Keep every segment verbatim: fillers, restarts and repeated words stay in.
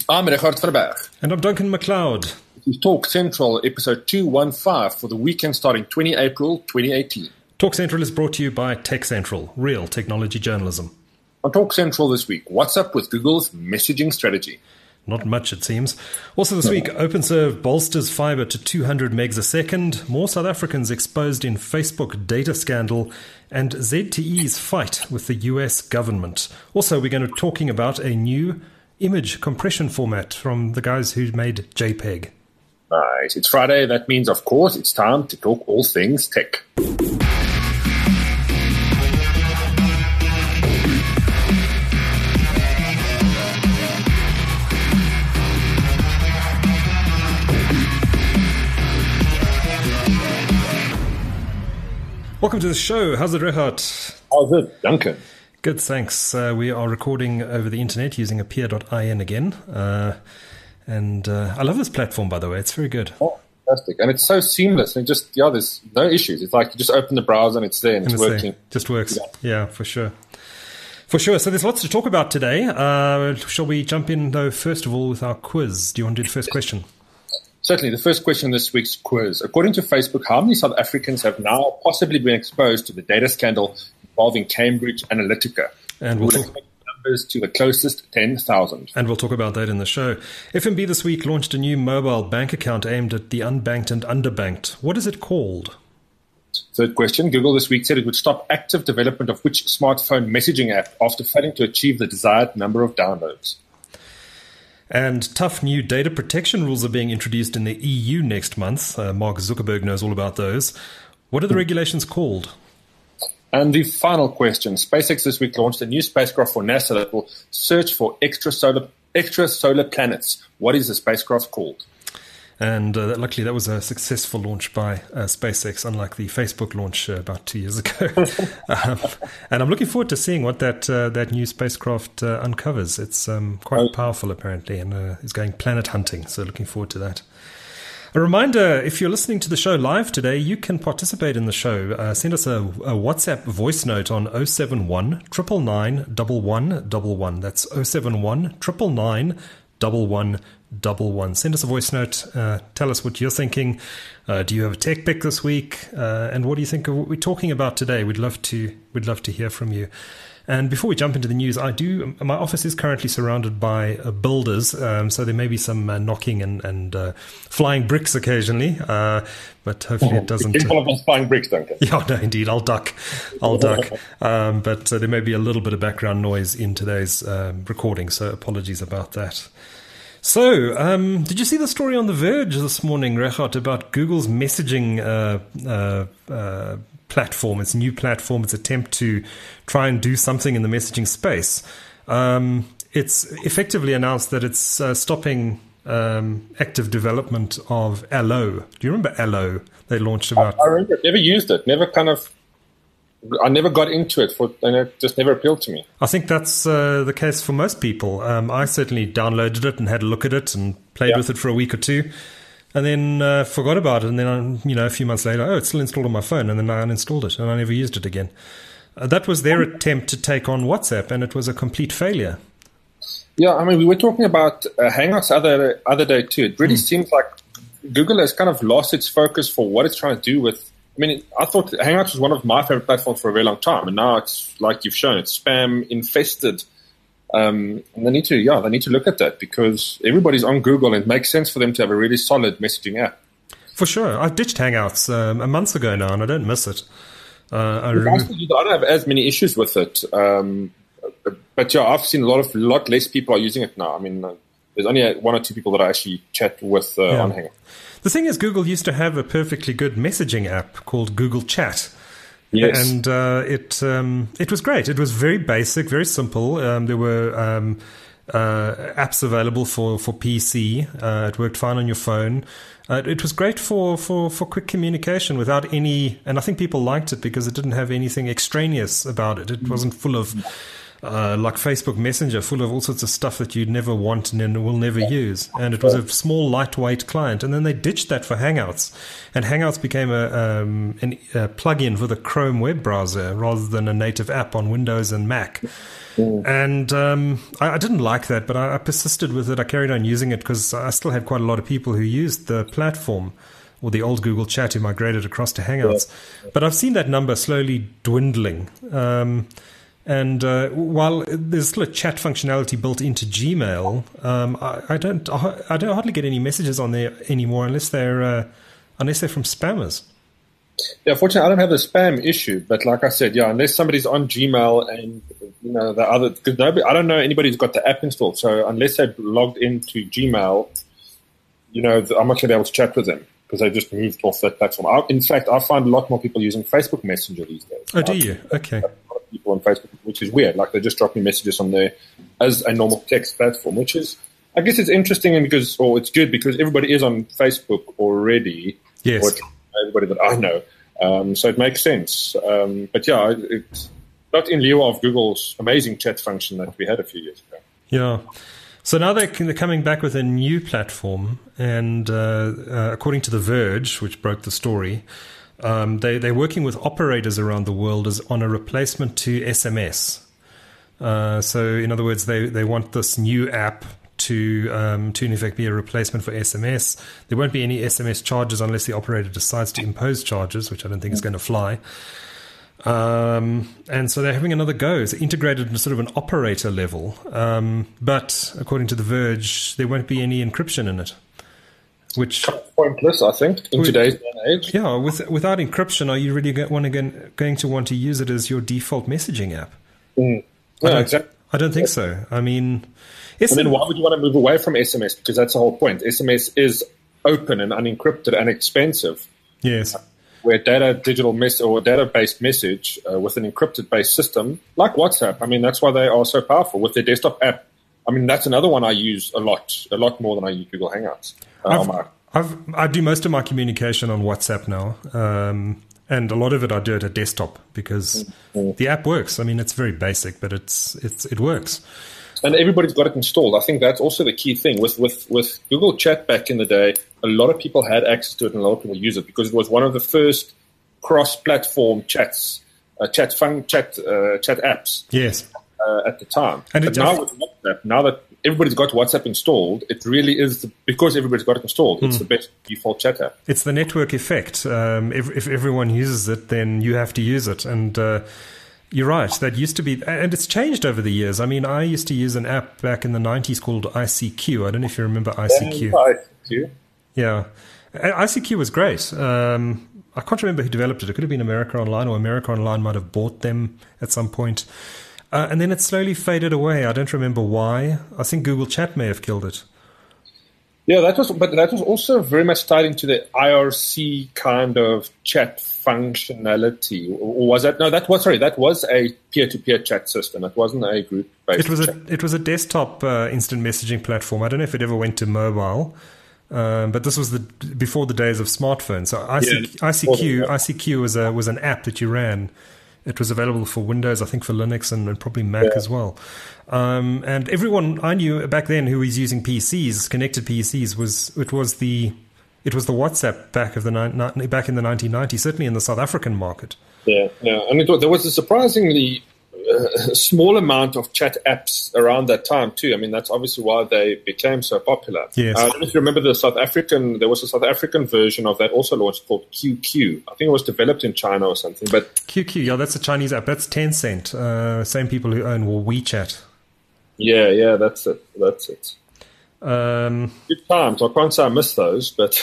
I'm Richard Verberg. And I'm Duncan MacLeod. This is Talk Central, episode two fifteen for the weekend starting the twentieth of April, twenty eighteen. Talk Central is brought to you by Tech Central, real technology journalism. On Talk Central this week, what's up with Google's messaging strategy? Not much, it seems. Also this week, OpenServe bolsters fiber to two hundred megs a second, more South Africans exposed in Facebook data scandal, and Z T E's fight with the U S government. Also, we're going to be talking about a new image compression format from the guys who made JPEG. Right, it's Friday. That means, of course, it's time to talk all things tech. Welcome to the show. How's it, Richard? How's it, Duncan? Good, thanks. Uh, we are recording over the internet using appear dot I N again. Uh, and uh, I love this platform, by the way. It's very good. Oh, fantastic. And it's so seamless. And just, yeah, there's no issues. It's like you just open the browser and it's there and, and it's, it's working. There. Just works. Yeah. yeah, for sure. For sure. So there's lots to talk about today. Uh, shall we jump in, though, first of all, with our quiz? Do you want to do the first question? Certainly. The first question in this week's quiz. According to Facebook, how many South Africans have now possibly been exposed to the data scandal involving Cambridge Analytica? And we'll we'll talk numbers to the closest ten thousand. And we'll talk about that in the show. F N B this week launched a new mobile bank account aimed at the unbanked and underbanked. What is it called? Third question. Google this week said it would stop active development of which smartphone messaging app after failing to achieve the desired number of downloads? And tough new data protection rules are being introduced in the E U next month. Uh, Mark Zuckerberg knows all about those. What are the regulations called? And the final question. SpaceX this week launched a new spacecraft for NASA that will search for extra solar, extra solar planets. What is the spacecraft called? And uh, luckily that was a successful launch by uh, SpaceX, unlike the Facebook launch uh, about two years ago. um, and I'm looking forward to seeing what that uh, that new spacecraft uh, uncovers. It's um, quite oh. powerful, apparently, and uh, is going planet hunting. So looking forward to that. A reminder, if you're listening to the show live today, you can participate in the show. Uh, send us a, a WhatsApp voice note on oh seven one, nine nine nine, one one one one. That's oh seven one, nine nine nine, one one one one. Send us a voice note. Uh, tell us what you're thinking. Uh, do you have a tech pick this week? Uh, and what do you think of what we're talking about today? We'd love to. We'd love to hear from you. And before we jump into the news, I do. My office is currently surrounded by uh, builders, um, so there may be some uh, knocking and, and uh, flying bricks occasionally. Uh, but hopefully oh, it doesn't. Be careful of those flying bricks, Duncan. Yeah, no, indeed, I'll duck. I'll duck. Um, but uh, there may be a little bit of background noise in today's um, recording, so apologies about that. So, um, did you see the story on The Verge this morning, Rehat, about Google's messaging uh, uh, uh, platform, its new platform, its attempt to try and do something in the messaging space? Um, it's effectively announced that it's uh, stopping um, active development of Allo. Do you remember Allo? They launched about... I, I remember. Never used it. Never kind of... I never got into it, for, and it just never appealed to me. I think that's uh, the case for most people. Um, I certainly downloaded it and had a look at it and played yeah. with it for a week or two, and then uh, forgot about it. And then, you know, a few months later, oh, it's still installed on my phone, and then I uninstalled it, and I never used it again. Uh, that was their attempt to take on WhatsApp, and it was a complete failure. Yeah, I mean, we were talking about uh, Hangouts other other day too. It really mm. seems like Google has kind of lost its focus for what it's trying to do with. I mean, I thought Hangouts was one of my favorite platforms for a very long time, and now it's like you've shown, it's spam infested. Um, and they need to, yeah, they need to look at that because everybody's on Google, and it makes sense for them to have a really solid messaging app. For sure, I ditched Hangouts um, a month ago now, and I don't miss it. Uh, I, rem- I don't have as many issues with it, um, but yeah, I've seen a lot of lot less people are using it now. I mean, uh, there's only one or two people that I actually chat with uh, yeah. on Hangouts. The thing is, Google used to have a perfectly good messaging app called Google Chat. Yes. And uh, it um, it was great. It was very basic, very simple. Um, there were um, uh, apps available for, for P C. Uh, it worked fine on your phone. Uh, it was great for, for, for quick communication without any... And I think people liked it because it didn't have anything extraneous about it. It wasn't full of uh, like Facebook Messenger, full of all sorts of stuff that you'd never want and will never use. And it was a small, lightweight client. And then they ditched that for Hangouts. And Hangouts became a, um, an, a plugin for the Chrome web browser rather than a native app on Windows and Mac. Mm. And um, I, I didn't like that, but I, I persisted with it. I carried on using it because I still had quite a lot of people who used the platform, or the old Google Chat, who migrated across to Hangouts. Yeah. But I've seen that number slowly dwindling. Um, and uh, while there's still a chat functionality built into Gmail, um, I, I don't I don't hardly get any messages on there anymore unless they're uh, unless they're from spammers. Yeah, fortunately, I don't have the spam issue. But like I said, yeah, unless somebody's on Gmail and you know the other, because nobody, I don't know anybody who's got the app installed. So unless they've logged into Gmail, you know, I'm not going to be able to chat with them, because they just moved off that platform. I, in fact, I find a lot more people using Facebook Messenger these days. Oh, do you? Okay. A lot of people on Facebook, which is weird. Like, they just drop me messages on there as a normal text platform, which is, I guess it's interesting and because, or it's good because everybody is on Facebook already. Yes. Or everybody that I know. Um, so it makes sense. Um, but yeah, it's not in lieu of Google's amazing chat function that we had a few years ago. Yeah. So now they're coming back with a new platform, and uh, uh, according to The Verge, which broke the story, um, they, they're working with operators around the world as on a replacement to S M S. Uh, so, in other words, they, they want this new app to, um, to, in effect, be a replacement for S M S. There won't be any S M S charges unless the operator decides to impose charges, which I don't think is going to fly. Um, and so they're having another go. It's integrated in sort of an operator level. Um, but according to The Verge, there won't be any encryption in it. Which pointless, I think, in with, today's day and age. Yeah, with, without encryption, are you really go, want to go, going to want to use it as your default messaging app? Mm. I, no, don't, exactly. I don't think so. I mean, and then why would you want to move away from S M S? Because that's the whole point. S M S is open and unencrypted and expensive. Yes. Where data digital mess or data-based message uh, with an encrypted-based system like WhatsApp. I mean, that's why they are so powerful with their desktop app. I mean, that's another one I use a lot, a lot more than I use Google Hangouts. I've, um, I've, I do most of my communication on WhatsApp now, um, and a lot of it I do at a desktop because mm-hmm. the app works. I mean, it's very basic, but it's it's it works. And everybody's got it installed. I think that's also the key thing. With, with, with Google Chat back in the day, a lot of people had access to it and a lot of people use it because it was one of the first cross-platform chats, uh, chat fun, chat uh, chat apps. Yes. Uh, at the time. And but it now with WhatsApp, now that everybody's got WhatsApp installed, it really is, the, because everybody's got it installed, it's mm. the best default chat app. It's the network effect. Um, if, if everyone uses it, then you have to use it. And uh, you're right. That used to be, and it's changed over the years. I mean, I used to use an app back in the nineties called I C Q. I don't know if you remember I C Q. Yeah, I C Q. Yeah. I C Q was great. Um, I can't remember who developed it. It could have been America Online, or America Online might have bought them at some point. Uh, and then it slowly faded away. I don't remember why. I think Google Chat may have killed it. Yeah, that was, but that was also very much tied into the I R C kind of chat functionality, or was that? No, that was sorry, that was a peer-to-peer chat system. It wasn't a group-based. It was chat. a it was a desktop uh, instant messaging platform. I don't know if it ever went to mobile, um, but this was the before the days of smartphones. So I C, yeah, I C Q I C Q was a was an app that you ran. It was available for Windows, I think for Linux and, and probably Mac yeah. as well. Um, and everyone I knew back then who was using P Cs, connected P Cs, was it was the it was the WhatsApp back of the ni- back in the nineteen nineties, certainly in the South African market. Yeah, yeah, and it was, there was a surprisingly uh, small amount of chat apps around that time too. I mean, that's obviously why they became so popular. Yes. Uh, I don't know if you remember the South African. There was a South African version of that also launched called Q Q. I think it was developed in China or something. But Q Q, yeah, that's a Chinese app. That's Tencent, uh, same people who own WeChat. Yeah, yeah, that's it. That's it. Um, Good times. I can't say I miss those, but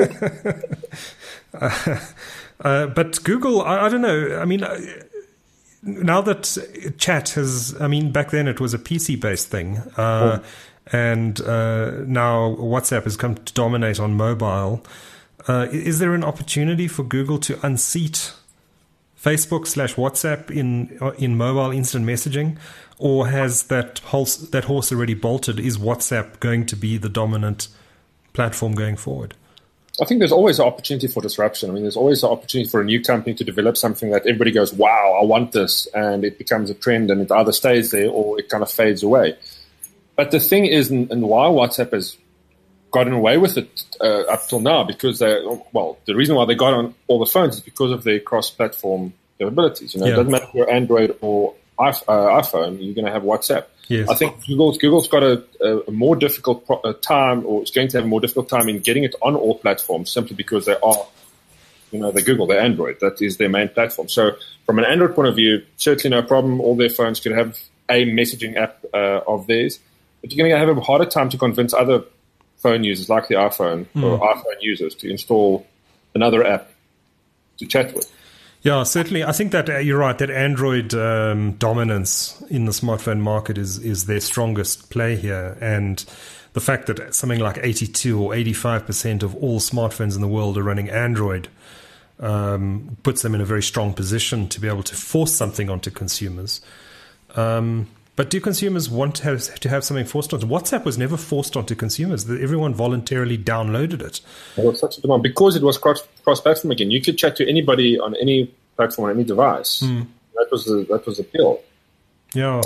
uh, uh, but Google, I, I don't know. I mean, uh, now that chat has, I mean, back then it was a P C-based thing, uh, oh. and uh, now WhatsApp has come to dominate on mobile. Uh, is there an opportunity for Google to unseat Facebook slash WhatsApp in in mobile instant messaging, or has that horse, that horse already bolted? Is WhatsApp going to be the dominant platform going forward? I think there's always an opportunity for disruption. I mean, there's always an opportunity for a new company to develop something that everybody goes, wow, I want this, and it becomes a trend, and it either stays there or it kind of fades away. But the thing is, and, and why WhatsApp has gotten away with it uh, up till now, because they, well, the reason why they got on all the phones is because of their cross-platform capabilities. You know, yeah. It doesn't matter if you're Android or iPhone, you're going to have WhatsApp. Yes. I think Google's, Google's got a, a more difficult pro- a time, or it's going to have a more difficult time in getting it on all platforms, simply because they are, you know, they're Google, they're Android. That is their main platform. So from an Android point of view, certainly no problem. All their phones could have a messaging app uh, of theirs. But you're going to have a harder time to convince other phone users, like the iPhone mm. or iPhone users, to install another app to chat with. Yeah, certainly. I think that uh, you're right, that Android um, dominance in the smartphone market is, is their strongest play here. And the fact that something like eighty-two or eighty-five percent of all smartphones in the world are running Android um, puts them in a very strong position to be able to force something onto consumers. Um, but do consumers want to have, to have something forced onto? WhatsApp was never forced onto consumers. Everyone voluntarily downloaded it. Well, such a demand because it was cross, cross-platform again. You could chat to anybody on any platform, on any device. Mm. That was the that was the appeal. Yeah.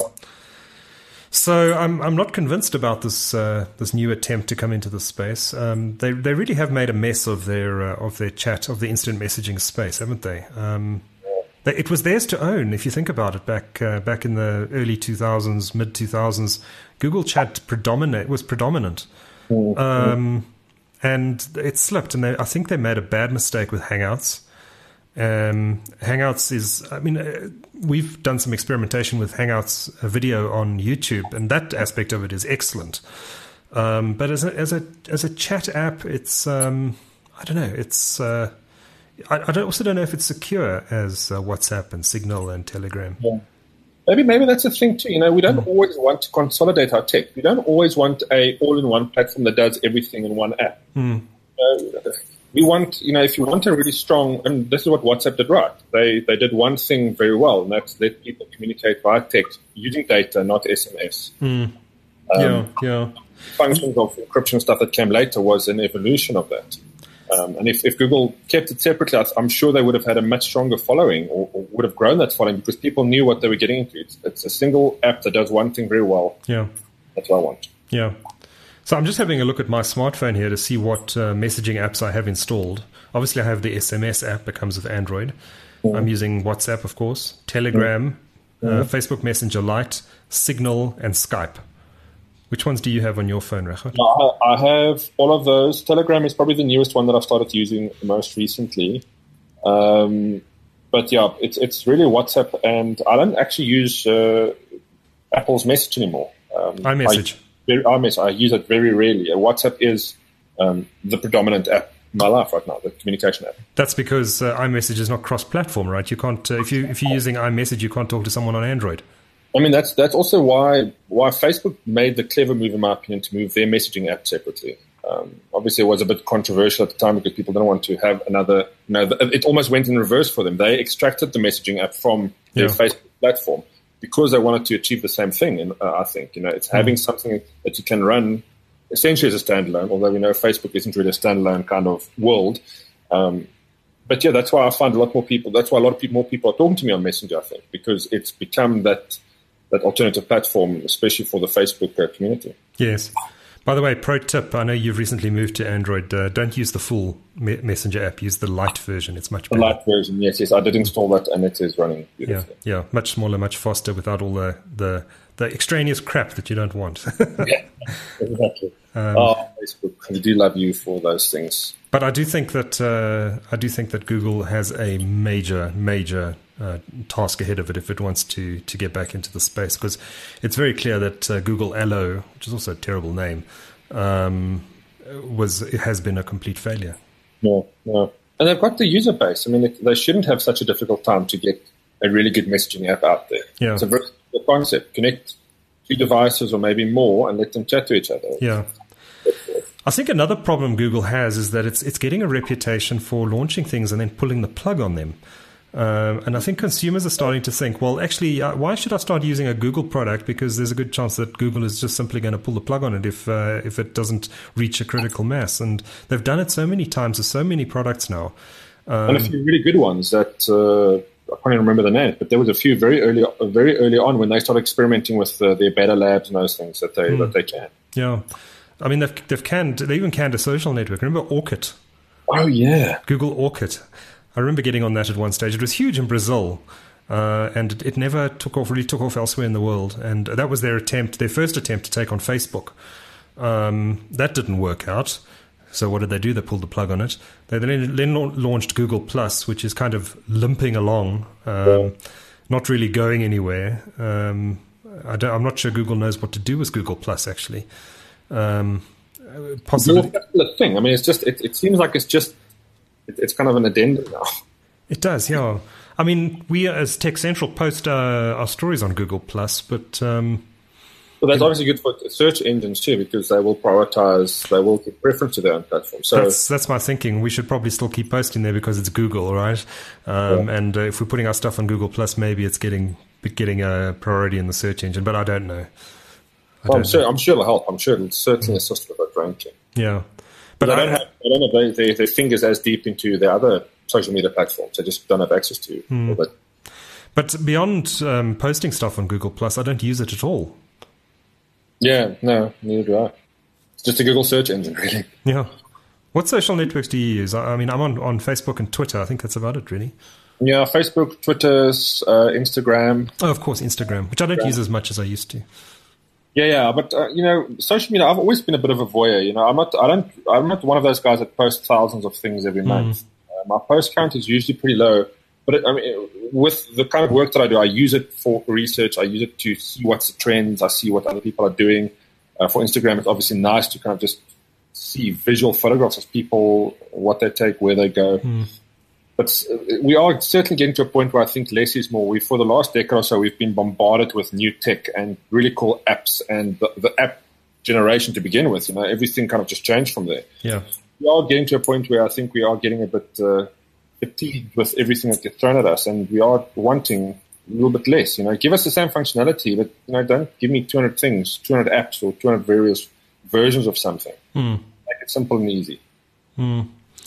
So I'm I'm not convinced about this uh, this new attempt to come into the space. Um, they they really have made a mess of their uh, of their chat of the instant messaging space, haven't they? Um, they it was theirs to own. If you think about it, back uh, back in the early two thousands, mid two thousands, Google Chat predominate was predominant. Mm. Um, and it slipped, and they, I think they made a bad mistake with Hangouts. Um, Hangouts is, I mean, uh, we've done some experimentation with Hangouts uh, video on YouTube, and that aspect of it is excellent. Um, but as a as a as a chat app, it's um, I don't know. It's uh, I, I don't, also don't know if it's secure as uh, WhatsApp and Signal and Telegram. Yeah. Maybe maybe that's the thing too. You know, we don't mm. always want to consolidate our tech. We don't always want a all-in-one platform that does everything in one app. Mm. Uh, we want, you know, if you want a really strong, and this is what WhatsApp did right. They they did one thing very well, and that's let people communicate via text using data, not S M S. Mm. Yeah, um, yeah. Functions of encryption stuff that came later was an evolution of that. Um, and if, if Google kept it separately, I'm sure they would have had a much stronger following, or, or would have grown that following, because people knew what they were getting into. It's, it's a single app that does one thing very well. Yeah. That's what I want. Yeah. So I'm just having a look at my smartphone here to see what uh, messaging apps I have installed. Obviously, I have the S M S app that comes with Android. Mm. I'm using WhatsApp, of course, Telegram, mm. uh, Facebook Messenger Lite, Signal, and Skype. Which ones do you have on your phone, Regardt? I have all of those. Telegram is probably the newest one that I've started using most recently. Um, but yeah, it's it's really WhatsApp, and I don't actually use uh, Apple's Message anymore. Um, iMessage. I, iMessage. I use it very rarely. WhatsApp is um, the predominant app in my life right now, the communication app. That's because uh, iMessage is not cross-platform, right? You can't uh, if you if you're using iMessage, you can't talk to someone on Android. I mean, that's that's also why why Facebook made the clever move, in my opinion, to move their messaging app separately. Um, obviously, it was a bit controversial at the time because people didn't want to have another. You know, it almost went in reverse for them. They extracted the messaging app from their yeah. Facebook platform because they wanted to achieve the same thing. And uh, I think you know, it's mm. having something that you can run essentially as a standalone. Although we know Facebook isn't really a standalone kind of world. Um, but yeah, that's why I find a lot more people. That's why a lot of people, more people are talking to me on Messenger. I think because it's become that. That alternative platform, especially for the Facebook uh, community. Yes. By the way, pro tip, I know you've recently moved to Android. Uh, don't use the full me- Messenger app. Use the light version. It's much better. The light version, yes, yes. I did install that, and it is running beautifully. Yeah, yeah. Much smaller, much faster, without all the, the, the extraneous crap that you don't want. Yeah, exactly. Um, oh, Facebook, we do love you for those things. But I do think that uh, I do think that Google has a major, major uh, task ahead of it if it wants to to get back into the space, because it's very clear that uh, Google Allo, which is also a terrible name, um, was it has been a complete failure. No, no, and they've got the user base. I mean, it, they shouldn't have such a difficult time to get a really good messaging app out there. Yeah, it's a very simple concept. Connect two devices or maybe more, and let them chat to each other. Yeah. I think another problem Google has is that it's it's getting a reputation for launching things and then pulling the plug on them. Um, and I think consumers are starting to think, well, actually, uh, why should I start using a Google product? Because there's a good chance that Google is just simply going to pull the plug on it if uh, if it doesn't reach a critical mass. And they've done it so many times with so many products now. Um, and a few really good ones that uh, I can't even remember the name, but there was a few very early, very early on when they started experimenting with uh, their beta labs and those things that they mm. that they can. Yeah, I mean they've they've canned they even canned a social network. Remember Orkut? Oh yeah, Google Orkut. I remember getting on that at one stage. It was huge in Brazil, uh, and it, it never took off, really took off elsewhere in the world. And that was their attempt, their first attempt to take on Facebook. Um, that didn't work out. So what did they do? They pulled the plug on it. They then, then launched Google Plus, which is kind of limping along, um, yeah. not really going anywhere. Um, I don't, I'm not sure Google knows what to do with Google Plus, actually. Um, possibly. That's the thing. I mean, it's just, it, it seems like it's just, it's kind of an addendum now. It does, yeah. I mean, we as Tech Central post uh, our stories on Google Plus, but um, well, that's obviously good for search engines too, because they will prioritize, they will give preference to their own platform. So that's, that's my thinking. We should probably still keep posting there because it's Google, right? Um, yeah. And uh, if we're putting our stuff on Google Plus, maybe it's getting getting a priority in the search engine. But I don't know. I well, don't I'm sure. know. I'm sure it'll help. I'm sure it'll certainly assist with that ranking. Yeah. But they don't have, they don't have their, their, their fingers as deep into the other social media platforms. They just don't have access to. Mm. But, but beyond um, posting stuff on Google Plus, I don't use it at all. Yeah, no, neither do I. It's just a Google search engine, really. Yeah. What social networks do you use? I mean, I'm on, on Facebook and Twitter. I think that's about it, really. Yeah, Facebook, Twitter, uh, Instagram. Oh, of course, Instagram, which I don't yeah. use as much as I used to. Yeah, yeah, but uh, you know, social media. I've always been a bit of a voyeur. You know, I'm not. I don't. I'm not one of those guys that posts thousands of things every month. Mm. Uh, my post count is usually pretty low. But it, I mean, with the kind of work that I do, I use it for research. I use it to see what's the trends. I see what other people are doing. Uh, for Instagram, it's obviously nice to kind of just see visual photographs of people, what they take, where they go. Mm. But we are certainly getting to a point where I think less is more. We, for the last decade or so, we've been bombarded with new tech and really cool apps and the, the app generation to begin with. You know, everything kind of just changed from there. Yeah, we are getting to a point where I think we are getting a bit uh, fatigued with everything that gets thrown at us, and we are wanting a little bit less. You know, give us the same functionality, but you know, don't give me two hundred things, two hundred apps, or two hundred various versions of something. Mm. Make it simple and easy. Mm.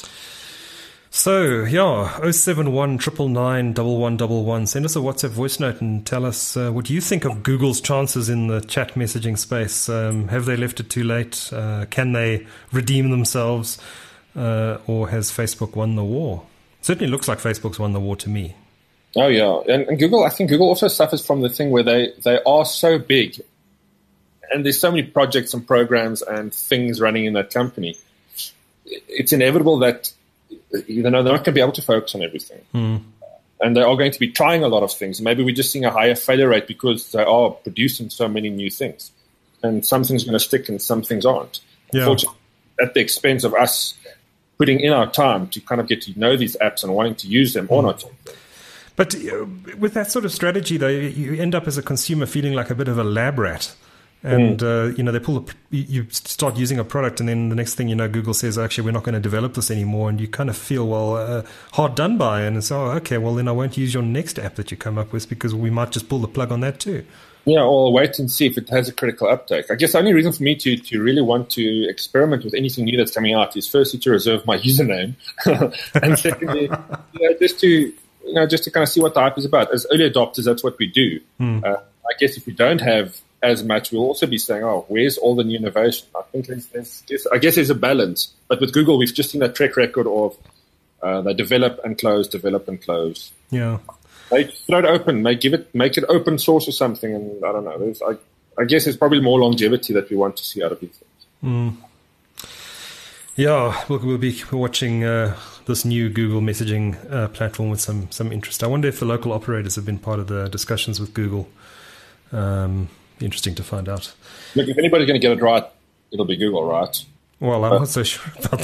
So, yeah, oh seven one, nine nine nine, one one one one. Send us a WhatsApp voice note and tell us uh, what you think of Google's chances in the chat messaging space. Um, have they left it too late? Uh, can they redeem themselves? Uh, or has Facebook won the war? Certainly looks like Facebook's won the war to me. Oh, yeah. And, and Google, I think Google also suffers from the thing where they, they are so big and there's so many projects and programs and things running in that company. It's inevitable that you know, they're not going to be able to focus on everything. Mm. And they are going to be trying a lot of things. Maybe we're just seeing a higher failure rate because they are producing so many new things. And some things are going to stick and some things aren't. Yeah. Unfortunately, at the expense of us putting in our time to kind of get to know these apps and wanting to use them mm. or not. But uh, with that sort of strategy, though, you end up as a consumer feeling like a bit of a lab rat. And, mm. uh, you know, they pull a, you start using a product and then the next thing you know, Google says, actually, we're not going to develop this anymore. And you kind of feel, well, uh, hard done by. And it's, oh, okay, well, then I won't use your next app that you come up with because we might just pull the plug on that too. Yeah, or wait and see if it has a critical uptake. I guess the only reason for me to, to really want to experiment with anything new that's coming out is firstly to reserve my username. And secondly, you know, just to, you know, just to kind of see what the hype is about. As early adopters, that's what we do. Mm. Uh, I guess if we don't have as much, we'll also be saying, oh, where's all the new innovation? I think there's, there's, there's, I guess there's a balance. But with Google, we've just seen a track record of uh, they develop and close, develop and close. Yeah. They throw it open, make, give it, make it open source or something. And I don't know. There's, I, I guess there's probably more longevity that we want to see out of these things. Mm. Yeah, we'll, we'll be watching uh, this new Google messaging uh, platform with some, some interest. I wonder if the local operators have been part of the discussions with Google. Um Interesting to find out. Look, if anybody's going to get it right, it'll be Google, right? Well, I'm uh, not so sure about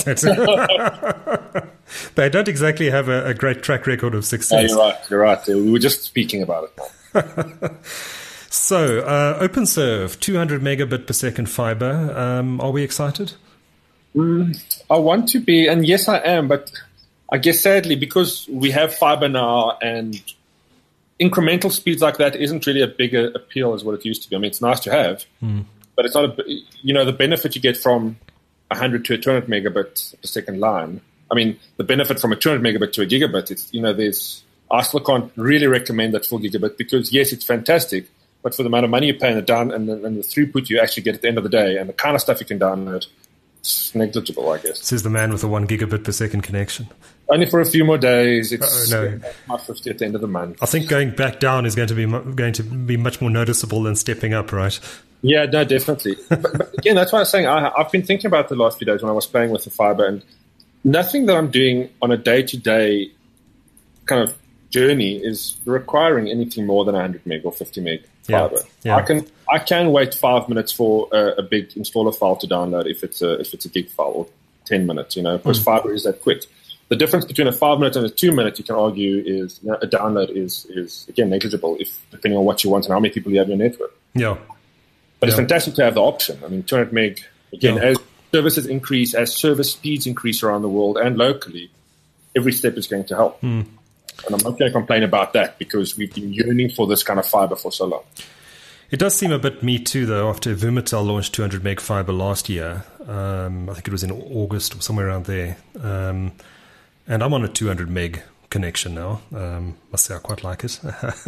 that. They don't exactly have a, a great track record of success. No, you're right. You're right. We were just speaking about it. So, uh, OpenServe, two hundred megabit per second fiber. Um, are we excited? Mm, I want to be, and yes, I am, but I guess sadly, because we have fiber now and incremental speeds like that isn't really a bigger appeal as what it used to be. I mean, it's nice to have, mm. but it's not a, you know, the benefit you get from one hundred to a two hundred megabit per second line. I mean, the benefit from a two hundred megabit to a gigabit, it's, you know, there's, I still can't really recommend that full gigabit because yes, it's fantastic, but for the amount of money you pay and the down and the, and the throughput you actually get at the end of the day and the kind of stuff you can download, it's negligible, I guess. Says the man with a one gigabit per second connection. Only for a few more days. It's oh, no. my fifty at the end of the month. I think going back down is going to be going to be much more noticeable than stepping up, right? Yeah, no, definitely. but, but again, that's why I was saying I, I've been thinking about the last few days when I was playing with the fiber, and nothing that I'm doing on a day-to-day kind of journey is requiring anything more than one hundred meg or fifty meg fiber. Yeah, yeah. I can I can wait five minutes for a, a big installer file to download if it's a if it's a gig file, or ten minutes, you know, because mm. fiber is that quick. The difference between a five minute and a two minute, you can argue, is you know, a download is is again negligible if depending on what you want and how many people you have in your network. Yeah, but yeah. it's fantastic to have the option. I mean, two hundred meg again yeah. as services increase, as service speeds increase around the world and locally, every step is going to help. Mm. And I'm not going to complain about that because we've been yearning for this kind of fiber for so long. It does seem a bit me too, though, after Vumatel launched two hundred meg fiber last year. Um, I think it was in August or somewhere around there. Um, and I'm on a two hundred meg connection now. Um, must say I quite like it.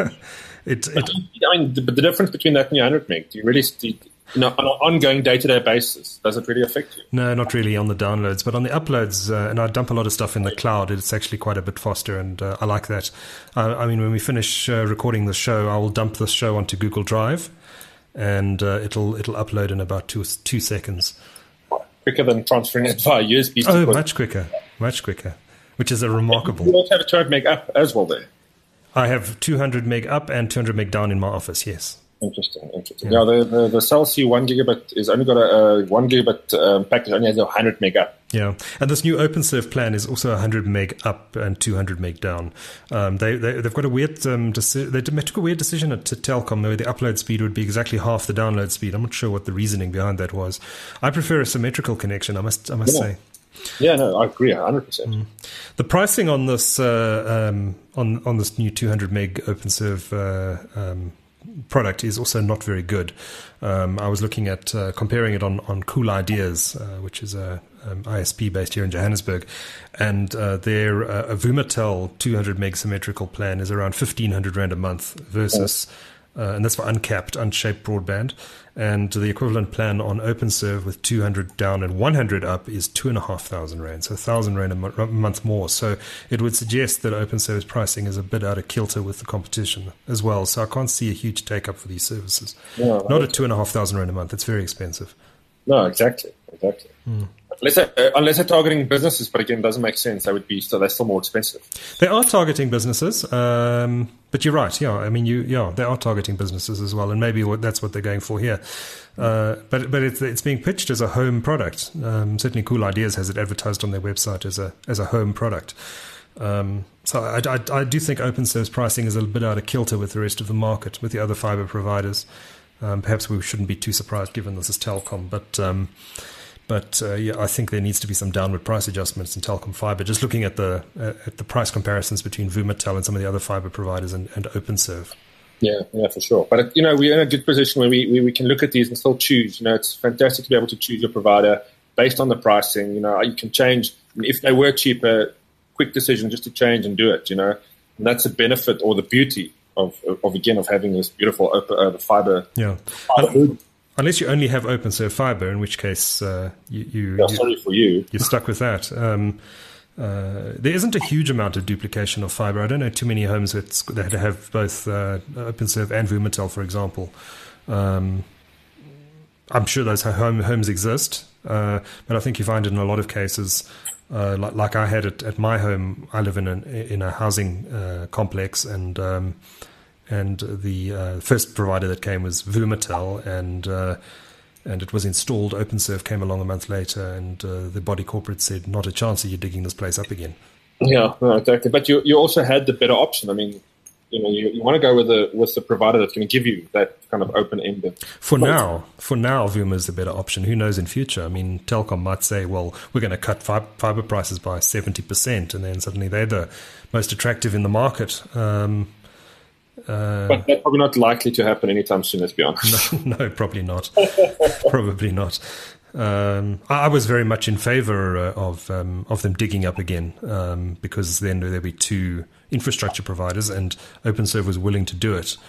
it, it I mean, the, the difference between that and your one hundred meg, do you really, do you, you know, on an ongoing day-to-day basis, does it really affect you? No, not really on the downloads, but on the uploads, uh, and I dump a lot of stuff in the cloud, it's actually quite a bit faster, and uh, I like that. Uh, I mean, when we finish uh, recording the show, I will dump the show onto Google Drive, and uh, it'll it'll upload in about two two seconds. Quicker than transferring it via U S B. Oh, much quicker, much quicker, which is a remarkable. You also have a two hundred meg up as well there. I have two hundred meg up and two hundred meg down in my office, yes. Interesting, interesting. Yeah, yeah the, the, the Cell C one gigabit is only got a, a one gigabit um, package, only has a one hundred meg up. Yeah, and this new OpenServe plan is also one hundred meg up and two hundred meg down. Um, they, they, they've got a weird, um, deci- they took a weird decision at to Telkom where the upload speed would be exactly half the download speed. I'm not sure what the reasoning behind that was. I prefer a symmetrical connection, I must, I must yeah. say. Yeah, no, I agree, one hundred percent. Mm. The pricing on this uh, um, on on this new two hundred meg OpenServe uh, um, product is also not very good. Um, I was looking at uh, comparing it on, on Cool Ideas, uh, which is a um, I S P based here in Johannesburg, and uh, their uh, a Vumatel two hundred meg symmetrical plan is around fifteen hundred rand a month versus, uh, and that's for uncapped, unshaped broadband. And the equivalent plan on OpenServe with two hundred down and one hundred up is two and a half thousand rand, so a thousand rand a month more. So it would suggest that OpenServe's pricing is a bit out of kilter with the competition as well. So I can't see a huge take up for these services. No, Not at two and a half thousand rand a month. It's very expensive. No, exactly, exactly. Mm. Unless they're, uh, unless they're targeting businesses, but again, it doesn't make sense. They would be so they're still more expensive. They are targeting businesses, um, but you're right. Yeah, I mean, you yeah, they are targeting businesses as well, and maybe what, that's what they're going for here. Uh, but but it's it's being pitched as a home product. Um, certainly, Cool Ideas has it advertised on their website as a as a home product. Um, so I, I, I do think OpenServe's pricing is a little bit out of kilter with the rest of the market, with the other fiber providers. Um, perhaps we shouldn't be too surprised given this is Telkom, but. Um, But uh, yeah, I think there needs to be some downward price adjustments in Telkom Fiber. Just looking at the uh, at the price comparisons between Vumatel and some of the other fiber providers and, and OpenServe. Yeah, yeah, for sure. But you know, we're in a good position where we, we we can look at these and still choose. You know, it's fantastic to be able to choose your provider based on the pricing. You know, you can change if they were cheaper. Quick decision just to change and do it. You know, and that's the benefit or the beauty of of again of having this beautiful open, uh, the fiber. Yeah. Fiber. Unless you only have OpenServe fiber, in which case uh, you, you, yeah, sorry for you. You're stuck with that. Um, uh, there isn't a huge amount of duplication of fiber. I don't know too many homes that have both uh, OpenServe and Vumatel, for example. Um, I'm sure those home, homes exist, uh, but I think you find it in a lot of cases, uh, like, like I had it at my home. I live in, an, in a housing uh, complex, and um, And the uh, first provider that came was Vumatel, and uh, and it was installed. OpenServe came along a month later, and uh, the body corporate said, "Not a chance of you digging this place up again." Yeah, no, exactly. But you you also had the better option. I mean, you know, you, you want to go with the with the provider that's going to give you that kind of open-ended. For now, for now, Vuma is the better option. Who knows in future? I mean, Telkom might say, well, we're going to cut fi- fiber prices by seventy percent, and then suddenly they're the most attractive in the market. Um, uh, but that's probably not likely to happen anytime soon, let's be honest. No, no probably not. Probably not. Um, I was very much in favor uh, of um, of them digging up again, um, because then there'd be two infrastructure providers, and OpenServe was willing to do it.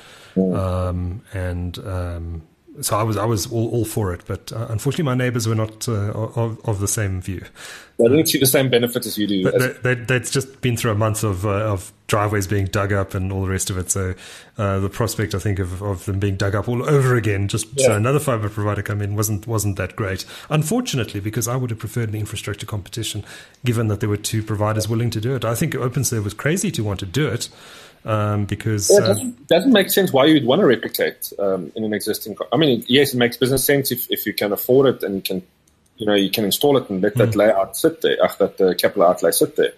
Um, and um, so I was I was all, all for it, but uh, unfortunately, my neighbours were not uh, of, of the same view. They didn't see the same benefits as you do. They, they, they'd just been through a month of uh, of driveways being dug up and all the rest of it. So uh, the prospect, I think, of, of them being dug up all over again, just yeah. so another fiber provider come in, wasn't wasn't that great. Unfortunately, because I would have preferred an infrastructure competition, given that there were two providers willing to do it. I think OpenServe was crazy to want to do it. Um, because yeah, it doesn't, uh, doesn't make sense why you'd want to replicate um, in an existing. Co- I mean, yes, it makes business sense if, if you can afford it and you can, you know, you can install it and let that mm. layout sit there, after that uh, capital outlay sit there.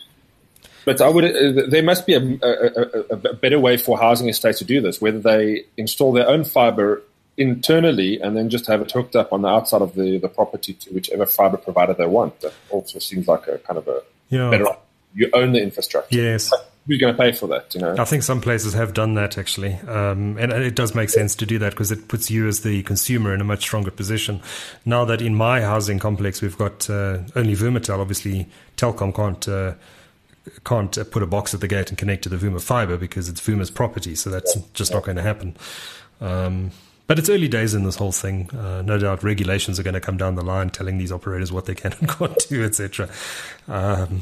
But I would, uh, there must be a, a, a, a better way for housing estates to do this, whether they install their own fiber internally and then just have it hooked up on the outside of the, the property to whichever fiber provider they want. That also seems like a kind of a yeah. better option. You own the infrastructure. Yes. But who's going to pay for that? You know, I think some places have done that actually, um, and it does make sense to do that because it puts you as the consumer in a much stronger position. Now that in my housing complex we've got uh, only Vumatel, obviously Telkom can't uh, can't put a box at the gate and connect to the Vuma fiber because it's Vuma's property, so that's yeah. just not going to happen. Um, But it's early days in this whole thing. Uh, no doubt regulations are going to come down the line telling these operators what they can and can't do, et cetera. Um,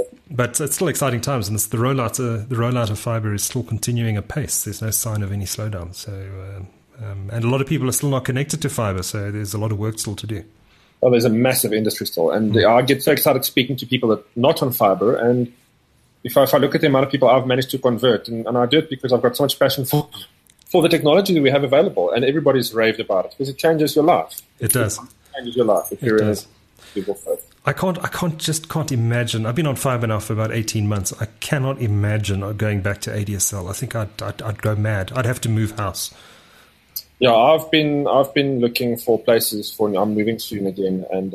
but it's still exciting times, and it's the rollout uh, the rollout of fiber is still continuing apace. There's no sign of any slowdown. So, uh, um, and a lot of people are still not connected to fiber, so there's a lot of work still to do. Well, there's a massive industry still, and mm. I get so excited speaking to people that are not on fiber. And if I, if I look at the amount of people I've managed to convert, and, and I do it because I've got so much passion for. for the technology that we have available, and everybody's raved about it because it changes your life. It does. It changes your life if it you're does. in a Google phone. I can't, I can't, just can't imagine. I've been on fiber now for about eighteen months. I cannot imagine going back to A D S L. I think I'd, I'd, I'd go mad. I'd have to move house. Yeah, I've been, I've been looking for places for. I'm moving soon again, and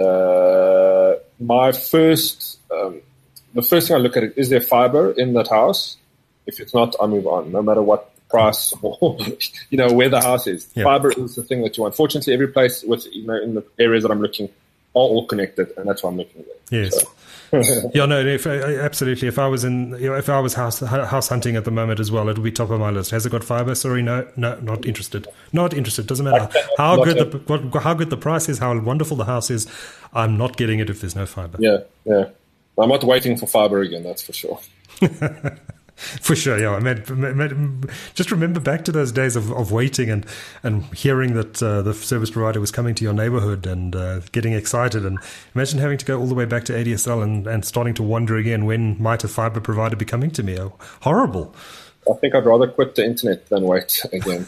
uh, my first, um, the first thing I look at it is there fiber in that house. If it's not, I move on, no matter what price or you know where the house is. Yeah. Fiber is the thing that you want. Fortunately, every place with you know in the areas that I'm looking are all connected, and that's why I'm looking there. Yes. So. yeah, no, if, absolutely. If I was in, you know, if I was house house hunting at the moment as well, it would be top of my list. Has it got fiber? Sorry, no, no, not interested. Not interested. Doesn't matter how good the what, how good the price is, how wonderful the house is. I'm not getting it if there's no fiber. Yeah, yeah. I'm not waiting for fiber again. That's for sure. For sure, yeah. I mean, just remember back to those days of, of waiting and, and hearing that uh, the service provider was coming to your neighborhood and uh, getting excited. And imagine having to go all the way back to A D S L and, and starting to wonder again, when might a fiber provider be coming to me? Oh, horrible. I think I'd rather quit the internet than wait again.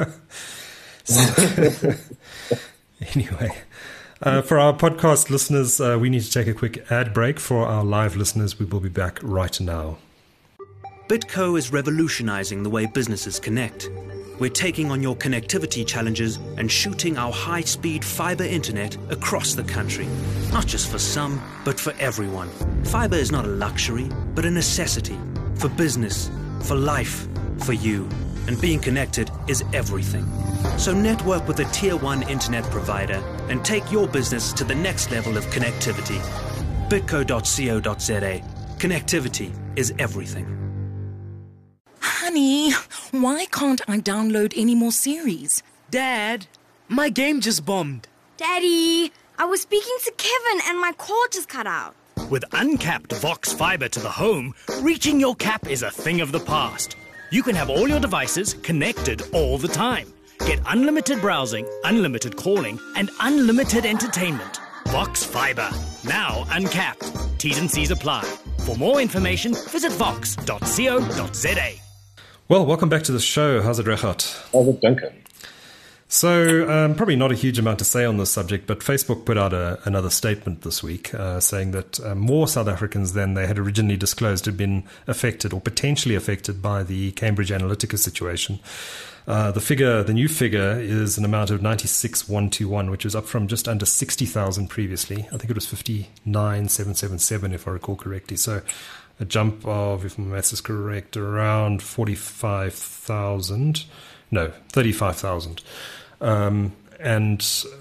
Anyway. Uh, for our podcast listeners, uh, we need to take a quick ad break. For our live listeners, we will be back right now. Bitco is revolutionizing the way businesses connect. We're taking on your connectivity challenges and shooting our high-speed fiber internet across the country. Not just for some, but for everyone. Fiber is not a luxury, but a necessity. For business, for life, for you. And being connected is everything. So network with a tier one internet provider and take your business to the next level of connectivity. bitco dot co dot za. Connectivity is everything. Honey, why can't I download any more series? Dad, my game just bombed. Daddy, I was speaking to Kevin and my cord just cut out. With uncapped Vox Fiber to the home, reaching your cap is a thing of the past. You can have all your devices connected all the time. Get unlimited browsing, unlimited calling, and unlimited entertainment. Vox Fiber. Now uncapped. T's and C's apply. For more information, visit vox dot co dot za. Well, welcome back to the show. How's it, Regardt? How's it, Duncan? So um, probably not a huge amount to say on this subject, but Facebook put out a, another statement this week uh, saying that uh, more South Africans than they had originally disclosed had been affected or potentially affected by the Cambridge Analytica situation. Uh, the figure, the new figure, is an amount of ninety-six thousand one hundred twenty-one, which is up from just under sixty thousand previously. I think it was fifty-nine thousand seven hundred seventy-seven, if I recall correctly. So a jump of, if my maths is correct, around forty-five thousand. No, thirty-five thousand. Um, and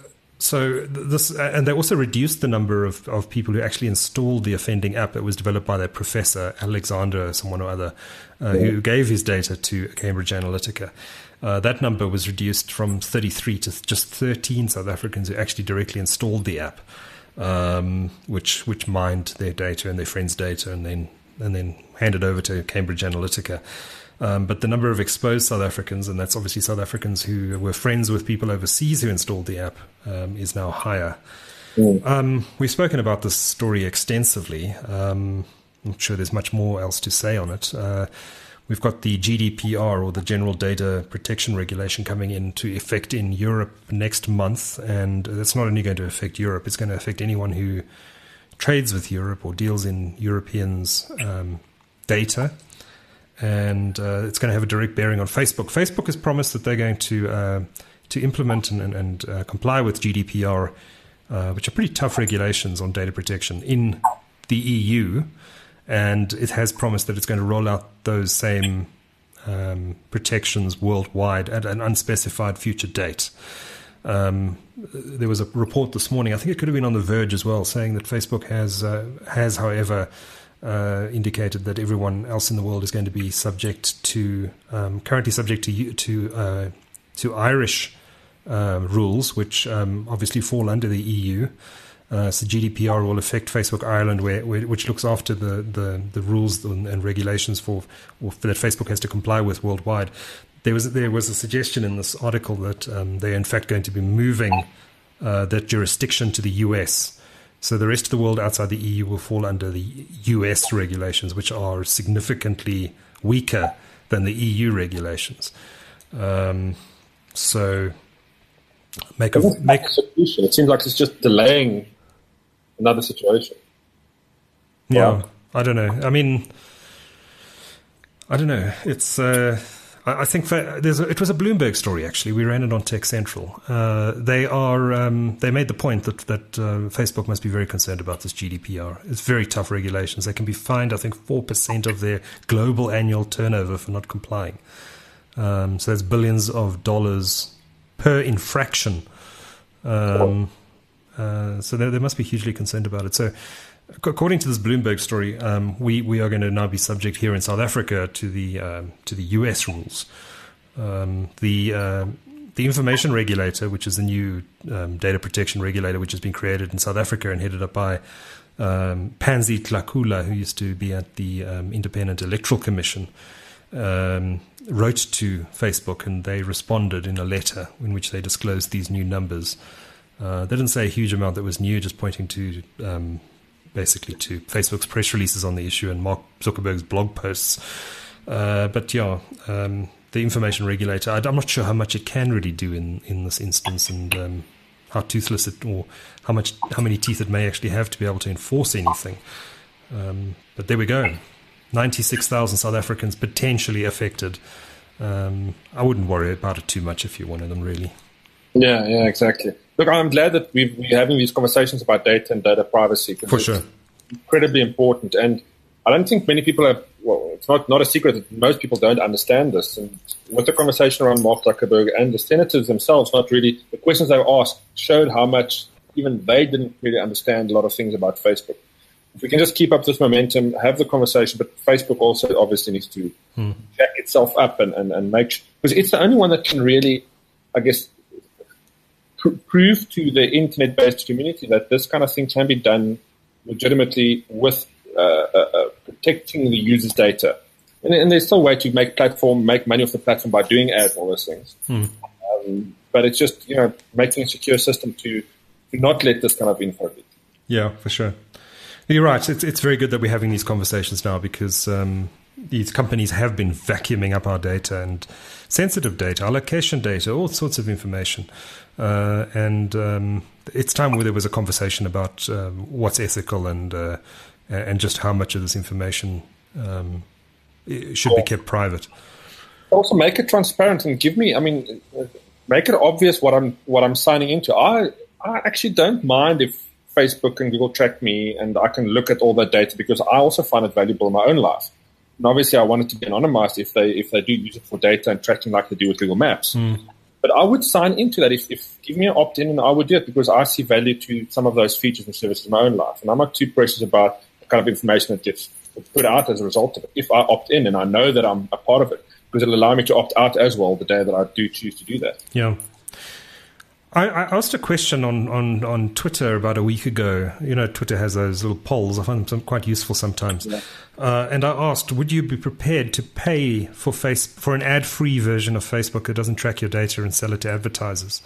so this, and they also reduced the number of, of people who actually installed the offending app that was developed by their professor, Alexander, someone or other, uh, who gave his data to Cambridge Analytica. Uh, that number was reduced from thirty-three to just thirteen South Africans who actually directly installed the app, um, which which mined their data and their friends' data and then and then handed over to Cambridge Analytica. Um, but the number of exposed South Africans, and that's obviously South Africans who were friends with people overseas who installed the app, um, is now higher. Mm. Um, we've spoken about this story extensively. Um, I'm not sure there's much more else to say on it. Uh, we've got the G D P R, or the General Data Protection Regulation, coming into effect in Europe next month, and that's not only going to affect Europe, it's going to affect anyone who trades with Europe or deals in Europeans' um, data. And uh, it's going to have a direct bearing on Facebook. Facebook has promised that they're going to uh, to implement and, and, and uh, comply with G D P R, uh, which are pretty tough regulations on data protection in the E U. And it has promised that it's going to roll out those same um, protections worldwide at an unspecified future date. Um, there was a report this morning, I think it could have been on The Verge as well, saying that Facebook has, uh, has however, Uh, indicated that everyone else in the world is going to be subject to, um, currently subject to to uh, to Irish uh, rules, which um, obviously fall under the E U. Uh, so G D P R will affect Facebook Ireland, where, where, which looks after the, the, the rules and, and regulations for, or that Facebook has to comply with worldwide. There was there was a suggestion in this article that um, they're in fact going to be moving uh, that jurisdiction to the U S. So the rest of the world outside the E U will fall under the U S regulations, which are significantly weaker than the E U regulations. Um, so make a make. It seems like it's just delaying another situation. Yeah, wow. I don't know. I mean, I don't know. It's. Uh, I think there's a, it was a Bloomberg story, actually. We ran it on Tech Central. Uh, they are um, they made the point that that uh, Facebook must be very concerned about this G D P R. It's very tough regulations. They can be fined, I think, four percent of their global annual turnover for not complying. Um, so that's billions of dollars per infraction. Um, uh, so they, they must be hugely concerned about it. So according to this Bloomberg story, um, we, we are going to now be subject here in South Africa to the um, to the U S rules. Um, the uh, the information regulator, which is the new um, data protection regulator, which has been created in South Africa and headed up by um, Pansy Tlakula, who used to be at the um, Independent Electoral Commission, um, wrote to Facebook, and they responded in a letter in which they disclosed these new numbers. Uh, they didn't say a huge amount that was new, just pointing to um, basically to Facebook's press releases on the issue and Mark Zuckerberg's blog posts. Uh, but yeah, um, the information regulator, I, I'm not sure how much it can really do in, in this instance, and um, how toothless it, or how much, how many teeth it may actually have to be able to enforce anything. Um, but there we go. ninety-six thousand South Africans potentially affected. Um, I wouldn't worry about it too much if you're one of them, really. Yeah, yeah, exactly. Look, I'm glad that we've, we're having these conversations about data and data privacy. For sure. Incredibly important. And I don't think many people are, well, it's not, not a secret that most people don't understand this. And with the conversation around Mark Zuckerberg and the senators themselves, not really, the questions they were asked showed how much even they didn't really understand a lot of things about Facebook. If we can just keep up this momentum, have the conversation, but Facebook also obviously needs to hmm. jack itself up and, and, and make sure, because it's the only one that can really, I guess, prove to the internet-based community that this kind of thing can be done legitimately with uh, uh, uh, protecting the user's data. And, and there's still a way to make platform, make money off the platform by doing ads and all those things. Hmm. Um, but it's just, you know, making a secure system to, to not let this kind of info leak. Yeah, for sure. You're right. It's it's very good that we're having these conversations now, because um, these companies have been vacuuming up our data and sensitive data, our location data, all sorts of information. Uh, and um, it's time where there was a conversation about um, what's ethical and uh, and just how much of this information um, should be kept private. Also, make it transparent and give me. I mean, make it obvious what I'm what I'm signing into. I I actually don't mind if Facebook and Google track me and I can look at all that data because I also find it valuable in my own life. And obviously, I want it to be anonymized if they if they do use it for data and tracking like they do with Google Maps. Mm. But I would sign into that if, if give me an opt-in and I would do it because I see value to some of those features and services in my own life. And I'm not too precious about the kind of information that gets put out as a result of it. If I opt in and I know that I'm a part of it, because it'll allow me to opt out as well the day that I do choose to do that. Yeah. I, I asked a question on, on, on Twitter about a week ago. You know, Twitter has those little polls. I find them quite useful sometimes. Yeah. Uh, and I asked, would you be prepared to pay for face for an ad-free version of Facebook that doesn't track your data and sell it to advertisers?